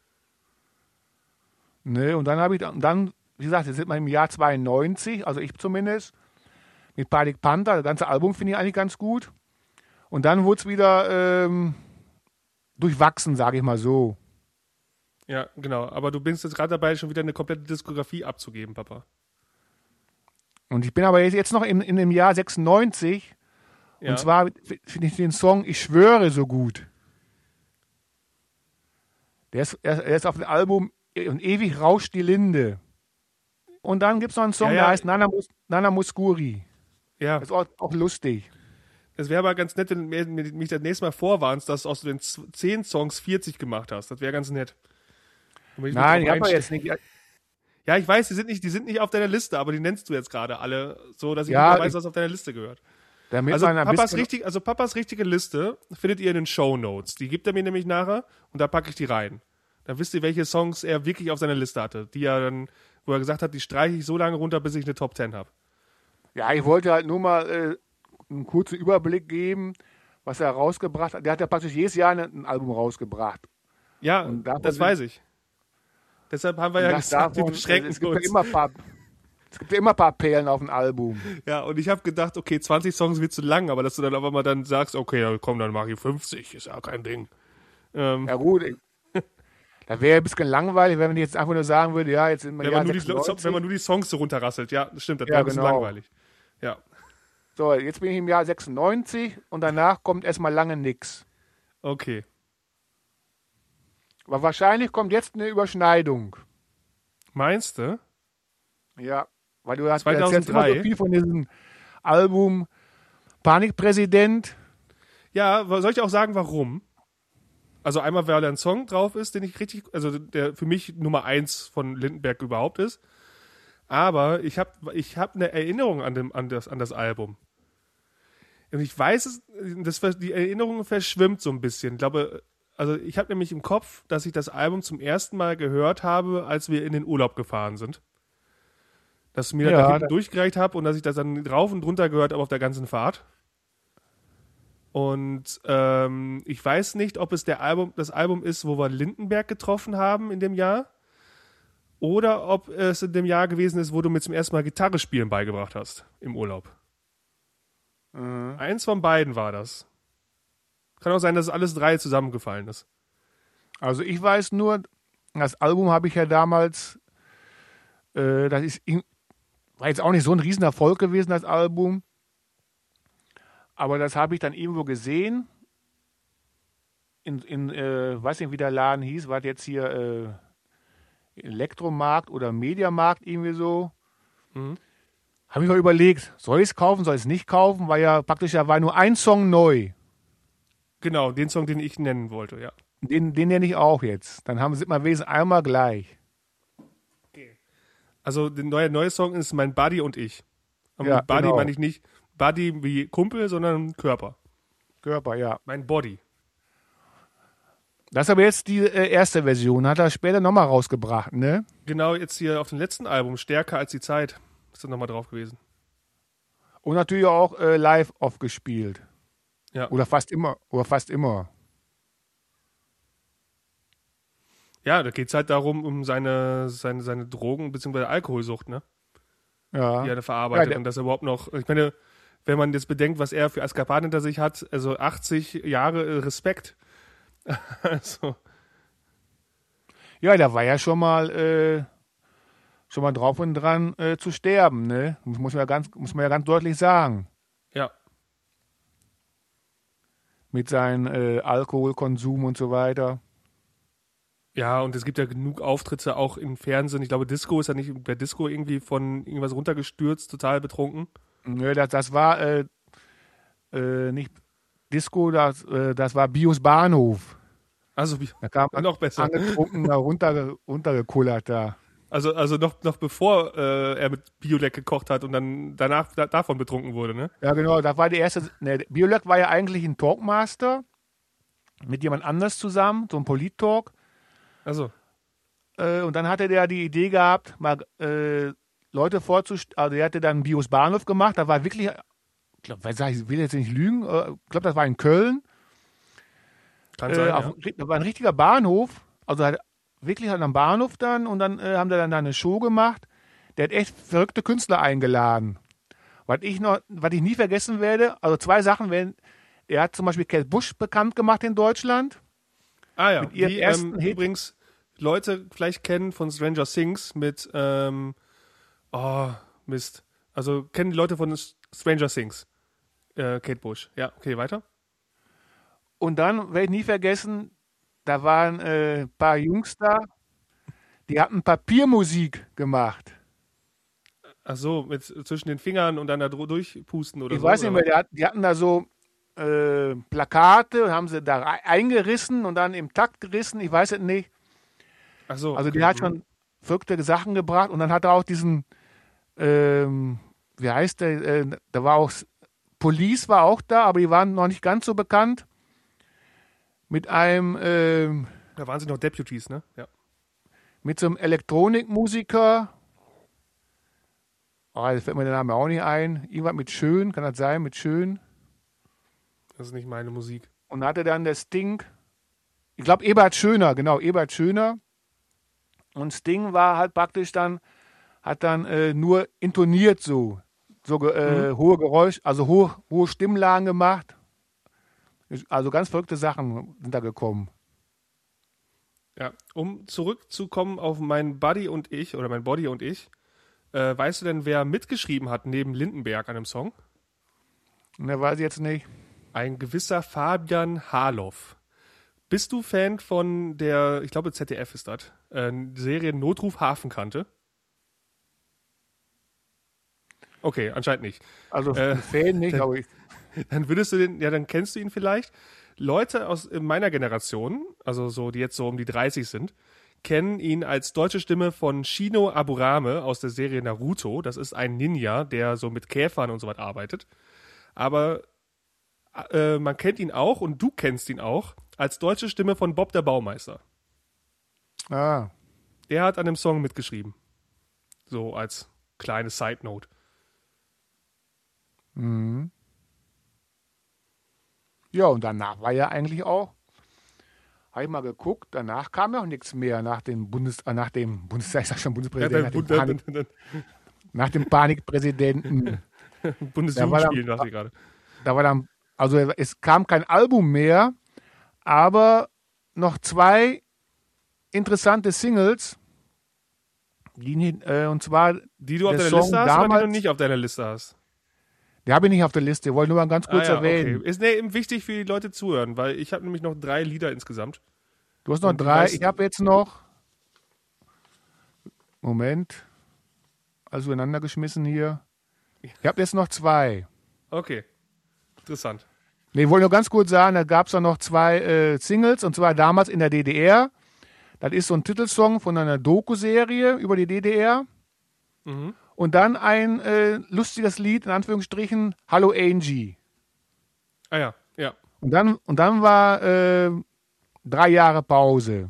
Ne, und dann habe ich, dann- dann, wie gesagt, jetzt sind wir im Jahr zweiundneunzig, also ich zumindest, mit Padik Panther, das ganze Album finde ich eigentlich ganz gut. Und dann wurde es wieder ähm, durchwachsen, sage ich mal so. Ja, genau. Aber du bist jetzt gerade dabei, schon wieder eine komplette Diskografie abzugeben, Papa. Und ich bin aber jetzt, jetzt noch in, in dem Jahr sechsundneunzig. Ja. Und zwar finde ich den Song Ich schwöre so gut. Der ist, er er ist auf dem Album Und ewig rauscht die Linde. Und dann gibt es noch einen Song, Ja, ja. der heißt Nana, Mus Nana Muscuri. ja. Das ist auch, auch lustig. Es wäre aber ganz nett, wenn du mir- mich das nächste Mal vorwarnst, dass du aus den z- zehn Songs vierzig gemacht hast. Das wäre ganz nett. Damit ich mich Nein, drauf ich habe einstelle. jetzt nicht. Ja, ich weiß, die sind, nicht, die sind nicht auf deiner Liste, aber die nennst du jetzt gerade alle, so dass ich Ja, nicht mehr weiß, ich- was auf deiner Liste gehört. Damit Also man ein Papas, bisschen, richtig, also Papas richtige Liste findet ihr in den Shownotes. Die gibt er mir nämlich nachher und da packe ich die rein. Dann wisst ihr, welche Songs er wirklich auf seiner Liste hatte, die er dann, wo er gesagt hat, die streiche ich so lange runter, bis ich eine Top zehn habe. Ja, ich wollte halt nur mal äh, einen kurzen Überblick geben, was er rausgebracht hat. Der hat ja praktisch jedes Jahr ein, ein Album rausgebracht. Ja, Und davon das sind- weiß ich. Deshalb haben wir Und ja das gesagt, wir davon, beschränken es, gibt ja uns. immer ein paar, es gibt ja immer ein paar Perlen auf dem Album. Ja, und ich habe gedacht, okay, zwanzig Songs wird zu lang, aber dass du dann auf einmal dann sagst, okay, ja, komm, dann mach ich fünfzig, ist ja kein Ding. Ähm, Ja gut, ich- das wäre ein bisschen langweilig, wenn man jetzt einfach nur sagen würde, ja, jetzt sind wir wenn, ja man nur die, sechsundneunzig. wenn man nur die Songs so runterrasselt, ja, das stimmt, das Ja, wäre ein bisschen genau. langweilig. Ja, So, jetzt bin ich im Jahr sechsundneunzig und danach kommt erstmal lange nix. okay. Aber wahrscheinlich kommt jetzt eine Überschneidung. Meinst du? Ja, weil du hast erzählst zweitausenddrei. immer so viel von diesem Album Panikpräsident. Ja, wa- soll ich auch sagen, warum? Also einmal, weil da ein Song drauf ist, den ich richtig, also der für mich Nummer eins von Lindenberg überhaupt ist. Aber ich habe ich hab eine Erinnerung an, dem, an, das, an das Album. Und ich weiß es, das, die Erinnerung verschwimmt so ein bisschen. Ich glaube, also ich habe nämlich im Kopf, dass ich das Album zum ersten Mal gehört habe, als wir in den Urlaub gefahren sind. Dass ich mir Ja, das da hinten das- durchgereicht habe und dass ich das dann rauf und runter gehört habe auf der ganzen Fahrt. Und ähm, ich weiß nicht, ob es der Album, das Album ist, wo wir Lindenberg getroffen haben in dem Jahr. Oder ob es in dem Jahr gewesen ist, wo du mir zum ersten Mal Gitarre spielen beigebracht hast im Urlaub. Mhm. Eins von beiden war das. Kann auch sein, dass alles drei zusammengefallen ist. Also ich weiß nur, das Album habe ich ja damals, äh, das ist, in- war jetzt auch nicht so ein Riesenerfolg gewesen, das Album. Aber das habe ich dann irgendwo gesehen. In, in äh, weiß nicht, wie der Laden hieß, war das jetzt hier äh, Elektromarkt oder Mediamarkt irgendwie so. Mhm. Habe ich mal überlegt, soll ich es kaufen, soll ich es nicht kaufen, weil ja praktisch ja war nur ein Song neu. Genau, den Song, den ich nennen wollte, ja. Den, den nenne ich auch jetzt. Dann haben sie mal wenigstens einmal gleich. Also der neue, neue Song ist Mein Buddy und ich. Und Ja, mit Buddy genau. meine ich nicht Buddy wie Kumpel, sondern Körper. Körper, ja. Mein Body. Das ist aber jetzt die äh, erste Version. Hat er später nochmal rausgebracht, ne? Genau, jetzt hier auf dem letzten Album, Stärker als die Zeit, ist da nochmal drauf gewesen. Und natürlich auch äh, live aufgespielt. Ja. Oder fast immer. Oder fast immer. Ja, da geht es halt darum, um seine, seine, seine Drogen- bzw. Alkoholsucht, ne? Ja. Die er da verarbeitet Ja, der- und das überhaupt noch, ich meine, wenn man jetzt bedenkt, was er für Eskapaden hinter sich hat, also achtzig Jahre äh, Respekt. Also, Ja, der war ja schon mal, äh, schon mal drauf und dran äh, zu sterben, ne? Muss, muss, man ja ganz, muss man ja ganz deutlich sagen. ja. Mit seinem äh, Alkoholkonsum und so weiter. Ja, und es gibt ja genug Auftritte auch im Fernsehen. Ich glaube, Disco ist ja nicht bei Disco irgendwie von irgendwas runtergestürzt, total betrunken. Nö, das, das war äh, äh, nicht Disco, das, äh, das war Bios Bahnhof. Also wie, Da kam noch besser. angetrunken, da runter, runtergekullert da. Also, also noch, noch bevor äh, er mit Biolek gekocht hat und dann danach da, davon betrunken wurde, ne? Ja, genau, das war die erste. Ne, Biolek war ja eigentlich ein Talkmaster mit jemand anders zusammen, so ein Polit-Talk. Also, Äh, und dann hatte der die Idee gehabt, mal äh, Leute vorzustellen. Also, er hatte dann Bios Bahnhof gemacht. Da war wirklich, ich glaube, ich will jetzt nicht lügen, äh, ich glaube, das war in Köln. kann Äh, sein, auf, ja. Das war ein richtiger Bahnhof. Also, halt wirklich halt am Bahnhof dann. Und dann äh, haben die dann da eine Show gemacht. Der hat echt verrückte Künstler eingeladen. Was ich noch, was ich nie vergessen werde, also zwei Sachen werden. Er hat zum Beispiel Kate Bush bekannt gemacht in Deutschland. Ah ja, Mit ihrem die ersten ähm, Hit. übrigens Leute vielleicht kennen von Stranger Things mit, ähm, oh, Mist. Also kennen die Leute von Stranger Things. Äh, Kate Bush. Ja, okay, weiter. Und dann werde ich nie vergessen, da waren äh, ein paar Jungs da, die hatten Papiermusik gemacht. Ach so, mit zwischen den Fingern und dann da dro- durchpusten oder Ich so. weiß nicht oder mehr, die, hat, die hatten da so äh, Plakate und haben sie da rei- eingerissen und dann im Takt gerissen, ich weiß es nicht. was? Ach so. Also okay. die hat hm. schon verrückte Sachen gebracht und dann hat er auch diesen, ähm, wie heißt der, äh, da war auch, Police war auch da, aber die waren noch nicht ganz so bekannt. Mit einem, ähm, Da waren sie noch Deputies, ne? Ja. mit so einem Elektronikmusiker. Oh, jetzt fällt mir der Name auch nicht ein. Irgendwas mit Schön, kann das sein, mit Schön. Das ist nicht meine Musik. Und hatte dann der Sting, ich glaube Ebert Schöner, genau, Ebert Schöner. Und Sting war halt praktisch dann, hat dann äh, nur intoniert so, so äh, Mhm. hohe Geräusch, also hohe, hohe Stimmlagen gemacht. Also ganz verrückte Sachen sind da gekommen. Ja. Um zurückzukommen auf mein Buddy und ich, oder mein Body und ich, äh, weißt du denn, wer mitgeschrieben hat neben Lindenberg an dem Song? Ne, weiß ich jetzt nicht. Ein gewisser Fabian Harloff. Bist du Fan von der, ich glaube Z D F ist das, äh, Serie Notruf Hafenkante? Okay, anscheinend nicht. Also Äh, Fan nicht, aber ich, Dann würdest du den, ja, dann kennst du ihn vielleicht. Leute aus meiner Generation, also so, die jetzt so um die dreißig sind, kennen ihn als deutsche Stimme von Shino Aburame aus der Serie Naruto. Das ist ein Ninja, der so mit Käfern und so was arbeitet. Aber äh, man kennt ihn auch und du kennst ihn auch als deutsche Stimme von Bob der Baumeister. ah, Der hat an dem Song mitgeschrieben. So als kleine Side Note. mhm. Ja, und danach war ja eigentlich auch, habe ich mal geguckt, danach kam ja auch nichts mehr nach dem Bundes, äh, nach dem Bundestag, ich sag schon Ja, Bundespräsidenten, nach, dem Panik, dann, nach dem Panikpräsidenten. Bundesjugendspielen, dachte ich gerade. Da war dann, also es kam kein Album mehr, aber noch zwei interessante Singles, die, nicht, äh, und zwar, Die du auf der deiner Song Liste hast oder die du damals- nicht auf deiner Liste hast? die habe ich nicht auf der Liste, wollte nur mal ganz kurz ah, ja, erwähnen. Okay. Ist ne, eben wichtig für die Leute zuhören, weil ich habe nämlich noch drei Lieder insgesamt. Du hast noch Und die drei, weißt- ich habe jetzt noch, Moment, also ineinander geschmissen hier. Ich habe jetzt noch zwei. Okay. Interessant. Nee, ich wollte nur ganz kurz sagen, da gab es noch zwei äh, Singles, und zwar damals in der D D R. Das ist so ein Titelsong von einer Doku-Serie über die D D R. Mhm. Und dann ein äh, lustiges Lied, in Anführungsstrichen, Hallo Angie. Ah ja, ja. Und dann, und dann war äh, drei Jahre Pause.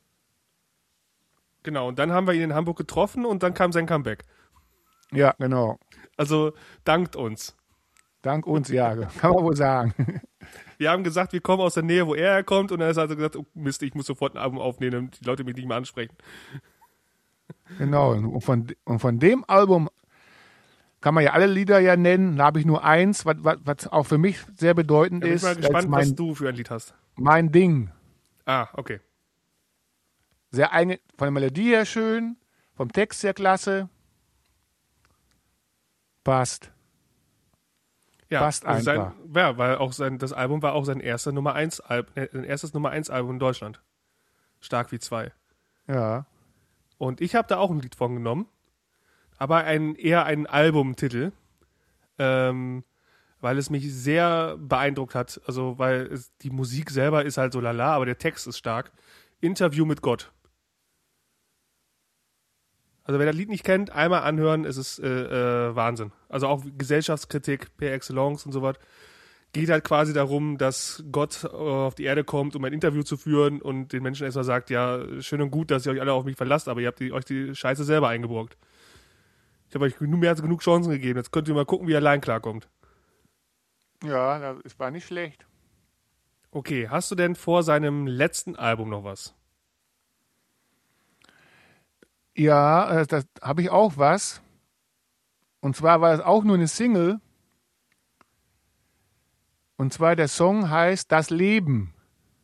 Genau. Und dann haben wir ihn in Hamburg getroffen und dann kam sein Comeback. Ja, genau. Also dankt uns. Dank uns, ja, kann man wohl sagen. Wir haben gesagt, wir kommen aus der Nähe, wo er herkommt, und dann ist er also gesagt, oh Mist, ich muss sofort ein Album aufnehmen, damit die Leute mich nicht mehr ansprechen. Genau, und von, und von dem Album kann man ja alle Lieder ja nennen, da habe ich nur eins, was, was, was auch für mich sehr bedeutend Ja, bin ich ist. mal gespannt, mein, was du für ein Lied hast. Mein Ding. Ah, okay. Sehr eigen, von der Melodie her schön, vom Text sehr klasse. Passt. Ja, Passt also einfach. sein, ja, weil auch sein, das Album war auch sein erster Nummer eins Album, äh, sein erstes Nummer eins Album in Deutschland. Stark wie zwei. Ja. Und ich habe da auch ein Lied von genommen, aber ein, eher einen Albumtitel, ähm, weil es mich sehr beeindruckt hat. Also, weil es, die Musik selber ist halt so lala, aber der Text ist stark. Interview mit Gott. Also, wer das Lied nicht kennt, einmal anhören, es ist äh, äh, Wahnsinn. Also auch Gesellschaftskritik per Excellence und so was. Geht halt quasi darum, dass Gott äh, auf die Erde kommt, um ein Interview zu führen und den Menschen erstmal sagt, ja, schön und gut, dass ihr euch alle auf mich verlasst, aber ihr habt die, euch die Scheiße selber eingebrockt. Ich habe euch genug, mehr als genug Chancen gegeben. Jetzt könnt ihr mal gucken, wie ihr allein klarkommt. Ja, das war nicht schlecht. Okay, hast du denn vor seinem letzten Album noch was? Ja, äh, das habe ich auch was. Und zwar war es auch nur eine Single. Und zwar der Song heißt Das Leben.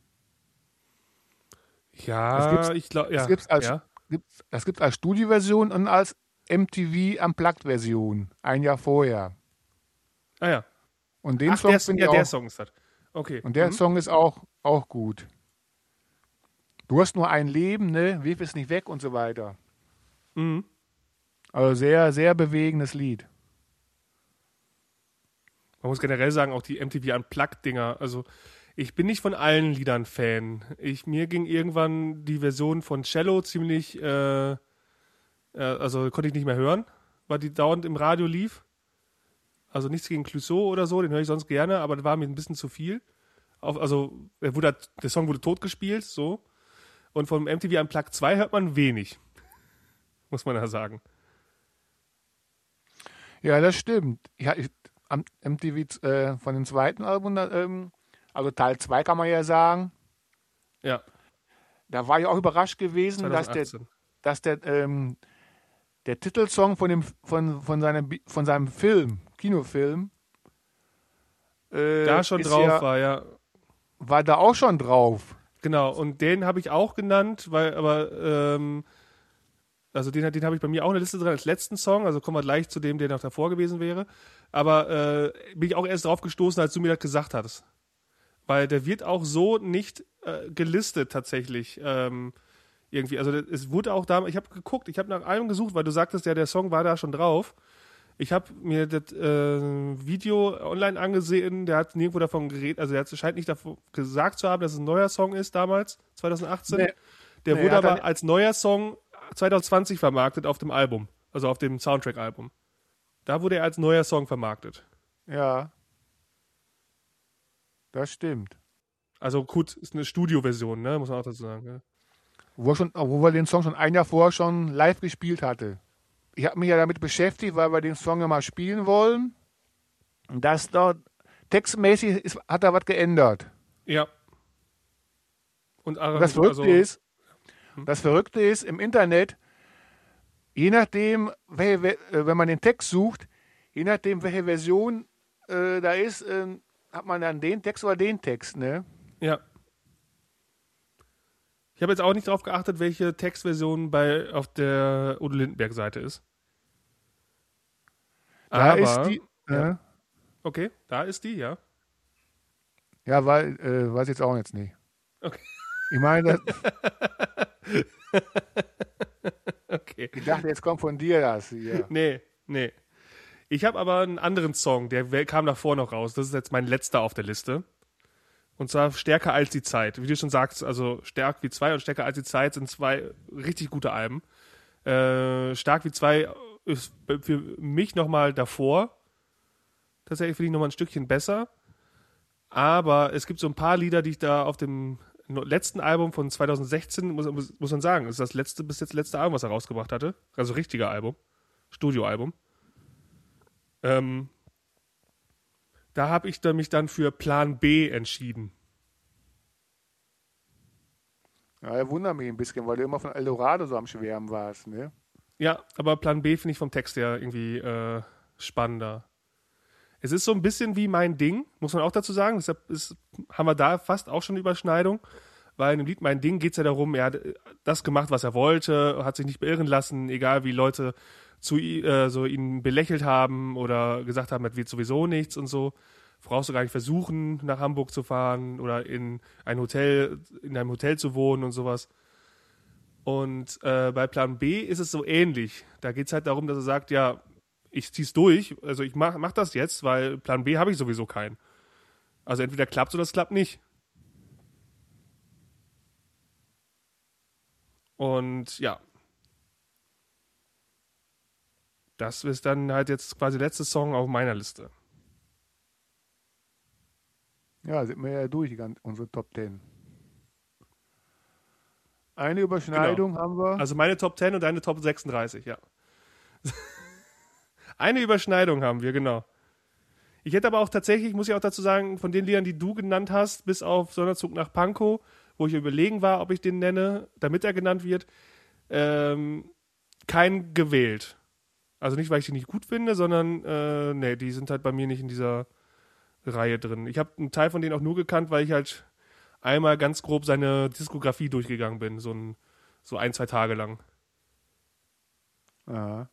Ja, ich glaube, ja. Das gibt es als, ja. gibt's, das gibt's als Studioversion und als M T V Unplugged-Version. Ein Jahr vorher. Ah ja. Und den Ach, Song der, finde ja, ich der auch, Song ist das. Okay. und der Mhm. Song ist auch, auch gut. Du hast nur ein Leben, ne? Wirf es nicht weg und so weiter. Mhm. Also sehr, sehr bewegendes Lied. Man muss generell sagen, auch die M T V Unplugged-Dinger, also ich bin nicht von allen Liedern Fan. Ich, mir ging irgendwann die Version von Cello ziemlich, äh, äh, also konnte ich nicht mehr hören, weil die dauernd im Radio lief. Also nichts gegen Clouseau oder so, den höre ich sonst gerne, aber das war mir ein bisschen zu viel. Auf, also er wurde, der Song wurde totgespielt, so. Und vom M T V Unplugged zwei hört man wenig, muss man da sagen. Ja, das stimmt. Ja, ich, am M T V äh, von dem zweiten Album, da, ähm, also Teil zwei kann man ja sagen, Ja, da war ich auch überrascht gewesen, dass der, zwanzig achtzehn. dass der, ähm, der Titelsong von, dem, von, von, seinem, Bi- von seinem Film, Kinofilm, äh, Da schon ist drauf ja, war, ja. war da auch schon drauf. Genau, und den habe ich auch genannt, weil, aber, ähm, also den, den habe ich bei mir auch in der Liste drin als letzten Song, also kommen wir gleich zu dem, der noch davor gewesen wäre. Aber äh, bin ich auch erst drauf gestoßen, als du mir das gesagt hattest. Weil der wird auch so nicht äh, gelistet tatsächlich. Ähm, irgendwie, also es wurde auch da, ich habe geguckt, ich habe nach allem gesucht, weil du sagtest ja, der Song war da schon drauf. Ich habe mir das äh, Video online angesehen, der hat nirgendwo davon geredet, also der hat, scheint nicht davon gesagt zu haben, dass es ein neuer Song ist damals, zwanzig achtzehn. Nee. Der Nee, wurde hat er aber nicht. als neuer Song zwanzig zwanzig vermarktet auf dem Album, also auf dem Soundtrack-Album. Da wurde er als neuer Song vermarktet. Ja, das stimmt. Also gut, ist eine Studioversion, ne, muss man auch dazu sagen. Ja. Wo er, schon, wo er den Song schon ein Jahr vorher schon live gespielt hatte. Ich habe mich ja damit beschäftigt, weil wir den Song ja mal spielen wollen. Und das dort textmäßig ist, hat er was geändert. ja. Und, Und das Verrückte also, ist, das Verrückte ist, im Internet, je nachdem, welche, äh, wenn man den Text sucht, je nachdem, welche Version äh, da ist, äh, hat man dann den Text oder den Text, ne? ja. Ich habe jetzt auch nicht darauf geachtet, welche Textversion bei auf der Udo Lindenberg-Seite ist. Da Aber, ist die. ja. Äh, Okay, da ist die, ja. ja, weil, äh, weiß ich jetzt auch jetzt nicht. Okay. Ich meine, das, Okay. ich dachte, jetzt kommt von dir das hier. Nee, nee. Ich habe aber einen anderen Song, der wel- kam davor noch raus. Das ist jetzt mein letzter auf der Liste. Und zwar Stärker als die Zeit. Wie du schon sagst, also Stark wie zwei und Stärker als die Zeit sind zwei richtig gute Alben. Äh, Stark wie zwei ist für mich nochmal davor. Tatsächlich finde ich nochmal ein Stückchen besser. Aber es gibt so ein paar Lieder, die ich da auf dem letzten Album von zwanzig sechzehn, muss, muss, muss man sagen, ist das letzte, bis jetzt letzte Album, was er rausgebracht hatte. Also richtiger Album. Studioalbum. Ähm, Da habe ich dann mich dann für Plan B entschieden. Ja, er wundert mich ein bisschen, weil du immer von Eldorado so am Schwärmen warst, ne? Ja, aber Plan B finde ich vom Text her irgendwie äh, spannender. Es ist so ein bisschen wie mein Ding, muss man auch dazu sagen. Deshalb ist, haben wir da fast auch schon eine Überschneidung. Weil in dem Lied Mein Ding geht es ja darum, er hat das gemacht, was er wollte, hat sich nicht beirren lassen, egal wie Leute zu, äh, so ihn belächelt haben oder gesagt haben, das wird sowieso nichts und so. Brauchst du gar nicht versuchen, nach Hamburg zu fahren oder in ein Hotel, in einem Hotel zu wohnen und sowas. Und äh, bei Plan B ist es so ähnlich. Da geht es halt darum, dass er sagt, ja, ich zieh's durch, also ich mach, mach das jetzt, weil Plan B habe ich sowieso keinen. Also entweder klappt oder es klappt nicht. Und ja, das ist dann halt jetzt quasi der letzte Song auf meiner Liste. Ja, sind wir ja durch, die ganze, unsere Top Ten. Eine Überschneidung Genau. haben wir. Also meine Top zehn und deine Top sechsunddreißig, ja. Eine Überschneidung haben wir, genau. Ich hätte aber auch tatsächlich, muss ich auch dazu sagen, von den Liedern, die du genannt hast, bis auf Sonderzug nach Pankow, wo ich überlegen war, ob ich den nenne, damit er genannt wird, ähm, keinen gewählt. Also nicht, weil ich die nicht gut finde, sondern, äh, nee, die sind halt bei mir nicht in dieser Reihe drin. Ich habe einen Teil von denen auch nur gekannt, weil ich halt einmal ganz grob seine Diskografie durchgegangen bin, so ein, so ein, zwei Tage lang. Ja.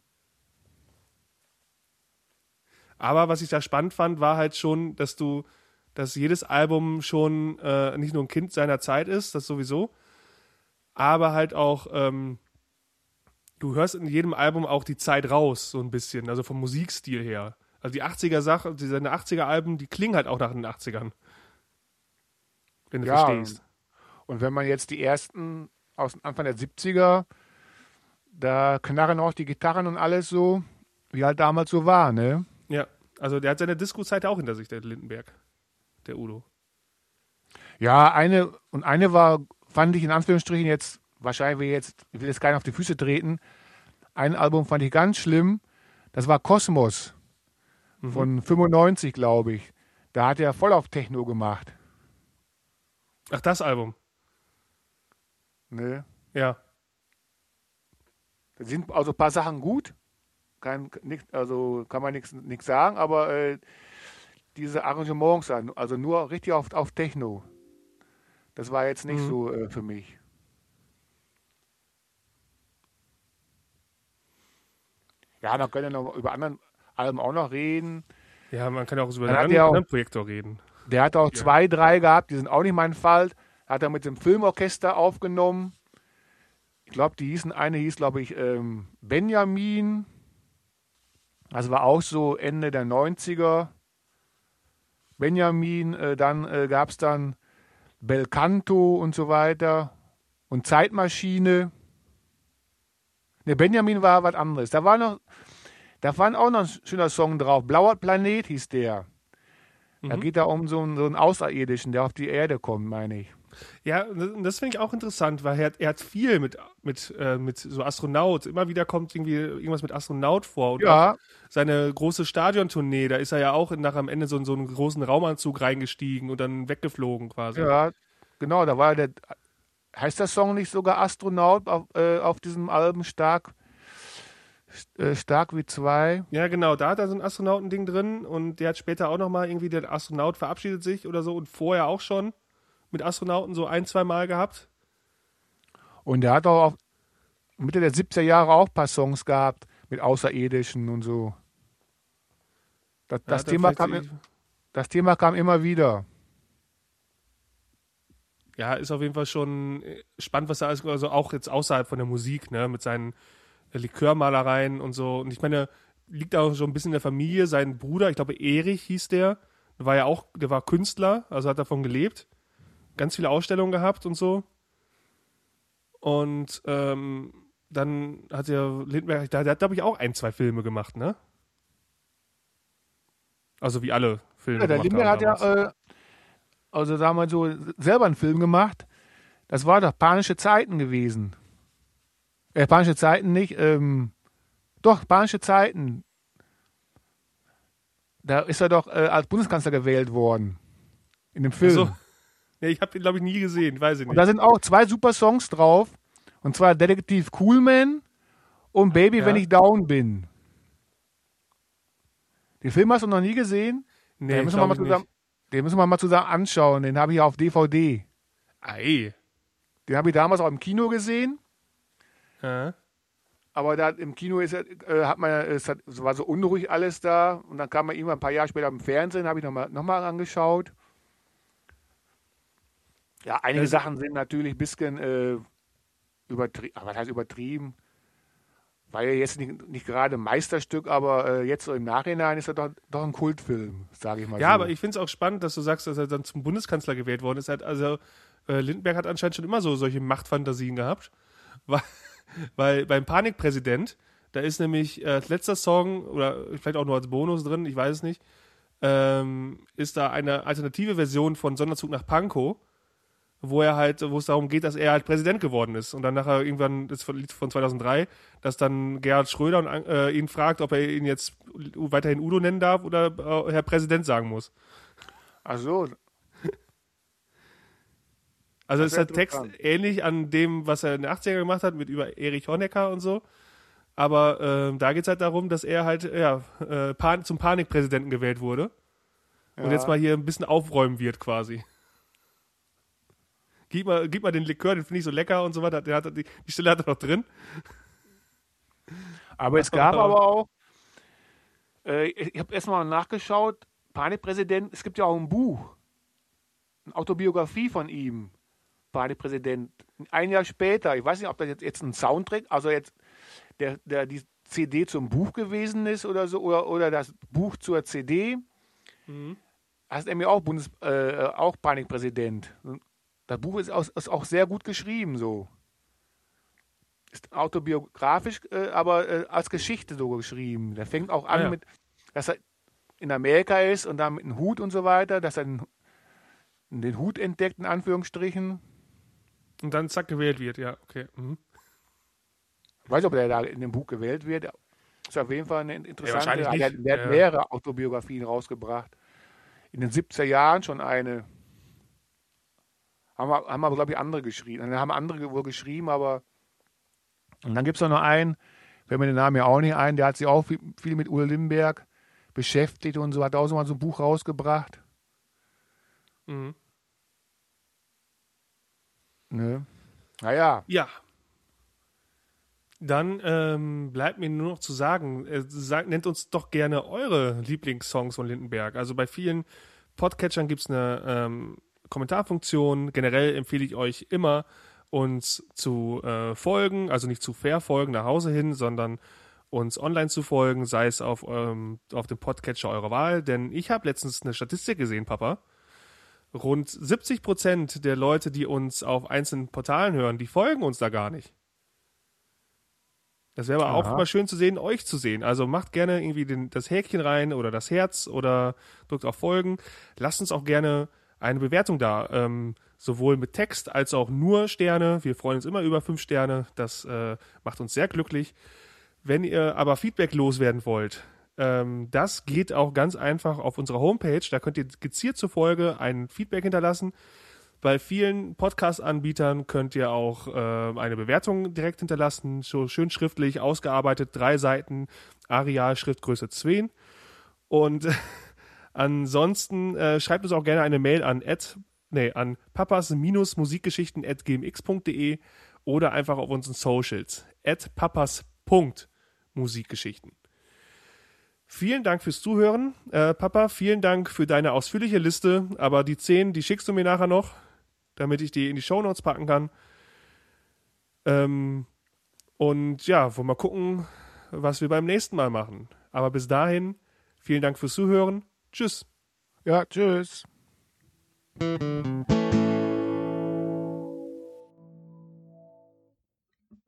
Aber was ich da spannend fand, war halt schon, dass du, dass jedes Album schon äh, nicht nur ein Kind seiner Zeit ist, das sowieso, aber halt auch, ähm, du hörst in jedem Album auch die Zeit raus, so ein bisschen, also vom Musikstil her. Also die achtziger-Sache, seine achtziger-Alben, die klingen halt auch nach den achtzigern. Wenn du Ja, verstehst. und wenn man jetzt die ersten aus dem Anfang der siebziger, da knarren auch die Gitarren und alles so, wie halt damals so war, ne? Ja, also der hat seine Disco-Zeit auch hinter sich, der Lindenberg, der Udo. Ja, eine, und eine war, fand ich in Anführungsstrichen jetzt, wahrscheinlich will jetzt, ich will jetzt keinen auf die Füße treten, ein Album fand ich ganz schlimm, das war Kosmos Mhm. von fünfundneunzig, glaube ich. Da hat er voll auf Techno gemacht. Ach, das Album. Ne? Ja. Da sind also ein paar Sachen gut, kein, nicht, also kann man nichts sagen, aber äh, diese Arrangements, also nur richtig auf, auf Techno, das war jetzt nicht Mhm. so äh, für mich. Ja, man könnte noch über anderen Alben auch noch reden. Ja, man kann ja auch über Dann einen hat anderen, er auch, anderen Projektor reden. der hat auch Ja. zwei, drei gehabt, die sind auch nicht mein Fall. Hat er mit dem Filmorchester aufgenommen. Ich glaube, die hießen, eine hieß, glaube ich, ähm, Benjamin. Das war auch so Ende der neunziger. Benjamin, äh, dann äh, gab es dann Belcanto und so weiter. Und Zeitmaschine. Ne, Benjamin war was anderes. Da war noch, da war auch noch ein schöner Song drauf. Blauer Planet hieß der. Da Mhm. geht da um so einen, so einen Außerirdischen, der auf die Erde kommt, meine ich. Ja, das, das finde ich auch interessant, weil er, hat- er hat viel mit, mit, äh, mit so Astronaut. Immer wieder kommt irgendwie irgendwas mit Astronaut vor. Und auch Ja, seine große Stadiontournee, da ist er ja auch nach am Ende so in so einen großen Raumanzug reingestiegen und dann weggeflogen quasi. ja, genau, da war der, heißt der Song nicht sogar Astronaut auf, äh, auf diesem Album stark, äh, stark wie zwei? Ja, genau, da hat er so ein Astronautending drin und der hat später auch nochmal irgendwie, der Astronaut verabschiedet sich oder so und vorher auch schon mit Astronauten so ein, zwei Mal gehabt. Und der hat auch auf Mitte der siebziger Jahre auch ein paar Songs gehabt mit Außerirdischen und so. Das, Da das, hat er Thema, vielleicht kam, so- das Thema kam immer wieder. Ja, ist auf jeden Fall schon äh, spannend, was er alles, also auch jetzt außerhalb von der Musik, ne, mit seinen äh, Likörmalereien und so. Und ich meine, liegt auch schon ein bisschen in der Familie. Sein Bruder, ich glaube Erich hieß der, war ja auch, der war Künstler, also hat davon gelebt. Ganz viele Ausstellungen gehabt und so. Und ähm, dann hat der Lindenberg, der, der hat, glaube ich, auch ein, zwei Filme gemacht, ne? Also wie alle Filme Ja, der gemacht Lindbergh haben hat ja, damals. äh, also sagen wir so, selber einen Film gemacht. Das war doch Panische Zeiten gewesen. Äh, Panische Zeiten nicht, ähm, doch, Panische Zeiten. da ist er doch äh, als Bundeskanzler gewählt worden. In dem Film. Ach so. Ja, ich habe den, glaube ich, nie gesehen, weiß ich Und nicht. da sind auch zwei super Songs drauf. Und zwar Detektiv Coolman und Baby, Ja. wenn ich down bin. Den Film hast du noch nie gesehen? Nee, den, müssen wir mal glaub ich zusammen, den müssen wir mal zusammen anschauen. Den habe ich auf D V D. Ei. Den habe ich damals auch im Kino gesehen. Ja. Aber da im Kino ist, äh, hat man, es hat, es war so unruhig alles da. Und dann kam man irgendwann ein paar Jahre später im Fernsehen, habe ich nochmal noch mal angeschaut. Ja, einige Das- Sachen sind natürlich ein bisschen äh, übertrieben. Aber was heißt übertrieben? War ja jetzt nicht, nicht gerade ein Meisterstück, aber äh, jetzt so im Nachhinein ist er doch, doch ein Kultfilm, sage ich mal Ja, so. aber ich finde es auch spannend, dass du sagst, dass er dann zum Bundeskanzler gewählt worden ist. Er hat, also äh, Lindenberg hat anscheinend schon immer so solche Machtfantasien gehabt. Weil, weil beim Panikpräsident, da ist nämlich äh, als letzter Song, oder vielleicht auch nur als Bonus drin, ich weiß es nicht, ähm, ist da eine alternative Version von Sonderzug nach Pankow, wo er halt, wo es darum geht, dass er halt Präsident geworden ist. Und dann nachher irgendwann, das Lied von zweitausenddrei, dass dann Gerhard Schröder und, äh, ihn fragt, ob er ihn jetzt weiterhin Udo nennen darf oder äh, Herr Präsident sagen muss. Ach so, Also Das ist der ist Text interessant. ähnlich an dem, was er in den achtziger gemacht hat, mit über Erich Honecker und so. Aber ähm, da geht es halt darum, dass er halt ja, äh, Pan zum Panikpräsidenten gewählt wurde. Und Ja. jetzt mal hier ein bisschen aufräumen wird quasi. Gib mal, gib mal den Likör, den finde ich so lecker und so weiter. Der hat, die, die Stelle hat er noch drin. Aber es gab aber auch, äh, ich habe erstmal nachgeschaut, Panikpräsident, es gibt ja auch ein Buch, eine Autobiografie von ihm, Panikpräsident. Ein Jahr später, ich weiß nicht, ob das jetzt, jetzt ein Soundtrack, also jetzt der, der die C D zum Buch gewesen ist oder so, oder, oder das Buch zur C D, Mhm. heißt er mir auch Bundes, äh, auch Panikpräsident. Das Buch ist auch, ist auch sehr gut geschrieben, so. Ist autobiografisch, äh, aber äh, als Geschichte so geschrieben. Der fängt auch an Ah, ja. mit, dass er in Amerika ist und dann mit einem Hut und so weiter, dass er den, den Hut entdeckt, in Anführungsstrichen. Und dann zack gewählt wird, ja, okay. Mhm. Ich weiß nicht, ob er da in dem Buch gewählt wird. Ist auf jeden Fall eine interessante. wahrscheinlich er hat, nicht. der hat Ja. mehrere Autobiografien rausgebracht. In den siebziger Jahren schon eine. Haben wir, haben aber, glaube ich, andere geschrieben. Dann haben andere wohl geschrieben, aber. Und dann gibt es noch einen, fällt mir den Namen ja auch nicht ein, der hat sich auch viel, viel mit Udo Lindenberg beschäftigt und so, hat auch so mal so ein Buch rausgebracht. Mhm. Ne? Naja, Ja. Dann ähm, bleibt mir nur noch zu sagen, äh, sagt, nennt uns doch gerne eure Lieblingssongs von Lindenberg. Also bei vielen Podcatchern gibt es eine ähm, Kommentarfunktion. Generell empfehle ich euch immer, uns zu äh, folgen, also nicht zu verfolgen nach Hause hin, sondern uns online zu folgen, sei es auf, ähm, auf dem Podcatcher eurer Wahl. Denn ich habe letztens eine Statistik gesehen, Papa. Rund siebzig Prozent der Leute, die uns auf einzelnen Portalen hören, die folgen uns da gar nicht. Das wäre aber auch Aha. mal schön zu sehen, euch zu sehen. Also macht gerne irgendwie den, das Häkchen rein oder das Herz oder drückt auf Folgen. Lasst uns auch gerne eine Bewertung da. Ähm, sowohl mit Text als auch nur Sterne. Wir freuen uns immer über fünf Sterne. Das äh, macht uns sehr glücklich. Wenn ihr aber Feedback loswerden wollt, ähm, das geht auch ganz einfach auf unserer Homepage. Da könnt ihr gezielt zur Folge ein Feedback hinterlassen. Bei vielen Podcast-Anbietern könnt ihr auch äh, eine Bewertung direkt hinterlassen, so schön schriftlich, ausgearbeitet, drei Seiten, Arial, Schriftgröße zwei. Und ansonsten äh, schreibt uns auch gerne eine Mail an, at, nee, an papas-musikgeschichten at gmx punkt de oder einfach auf unseren Socials, at papas.musikgeschichten. Vielen Dank fürs Zuhören, äh, Papa. Vielen Dank für deine ausführliche Liste. Aber die zehn, die schickst du mir nachher noch, damit ich die in die Shownotes packen kann. Ähm, und ja, wollen wir mal gucken, was wir beim nächsten Mal machen. Aber bis dahin, vielen Dank fürs Zuhören. Tschüss. ja, tschüss. Musik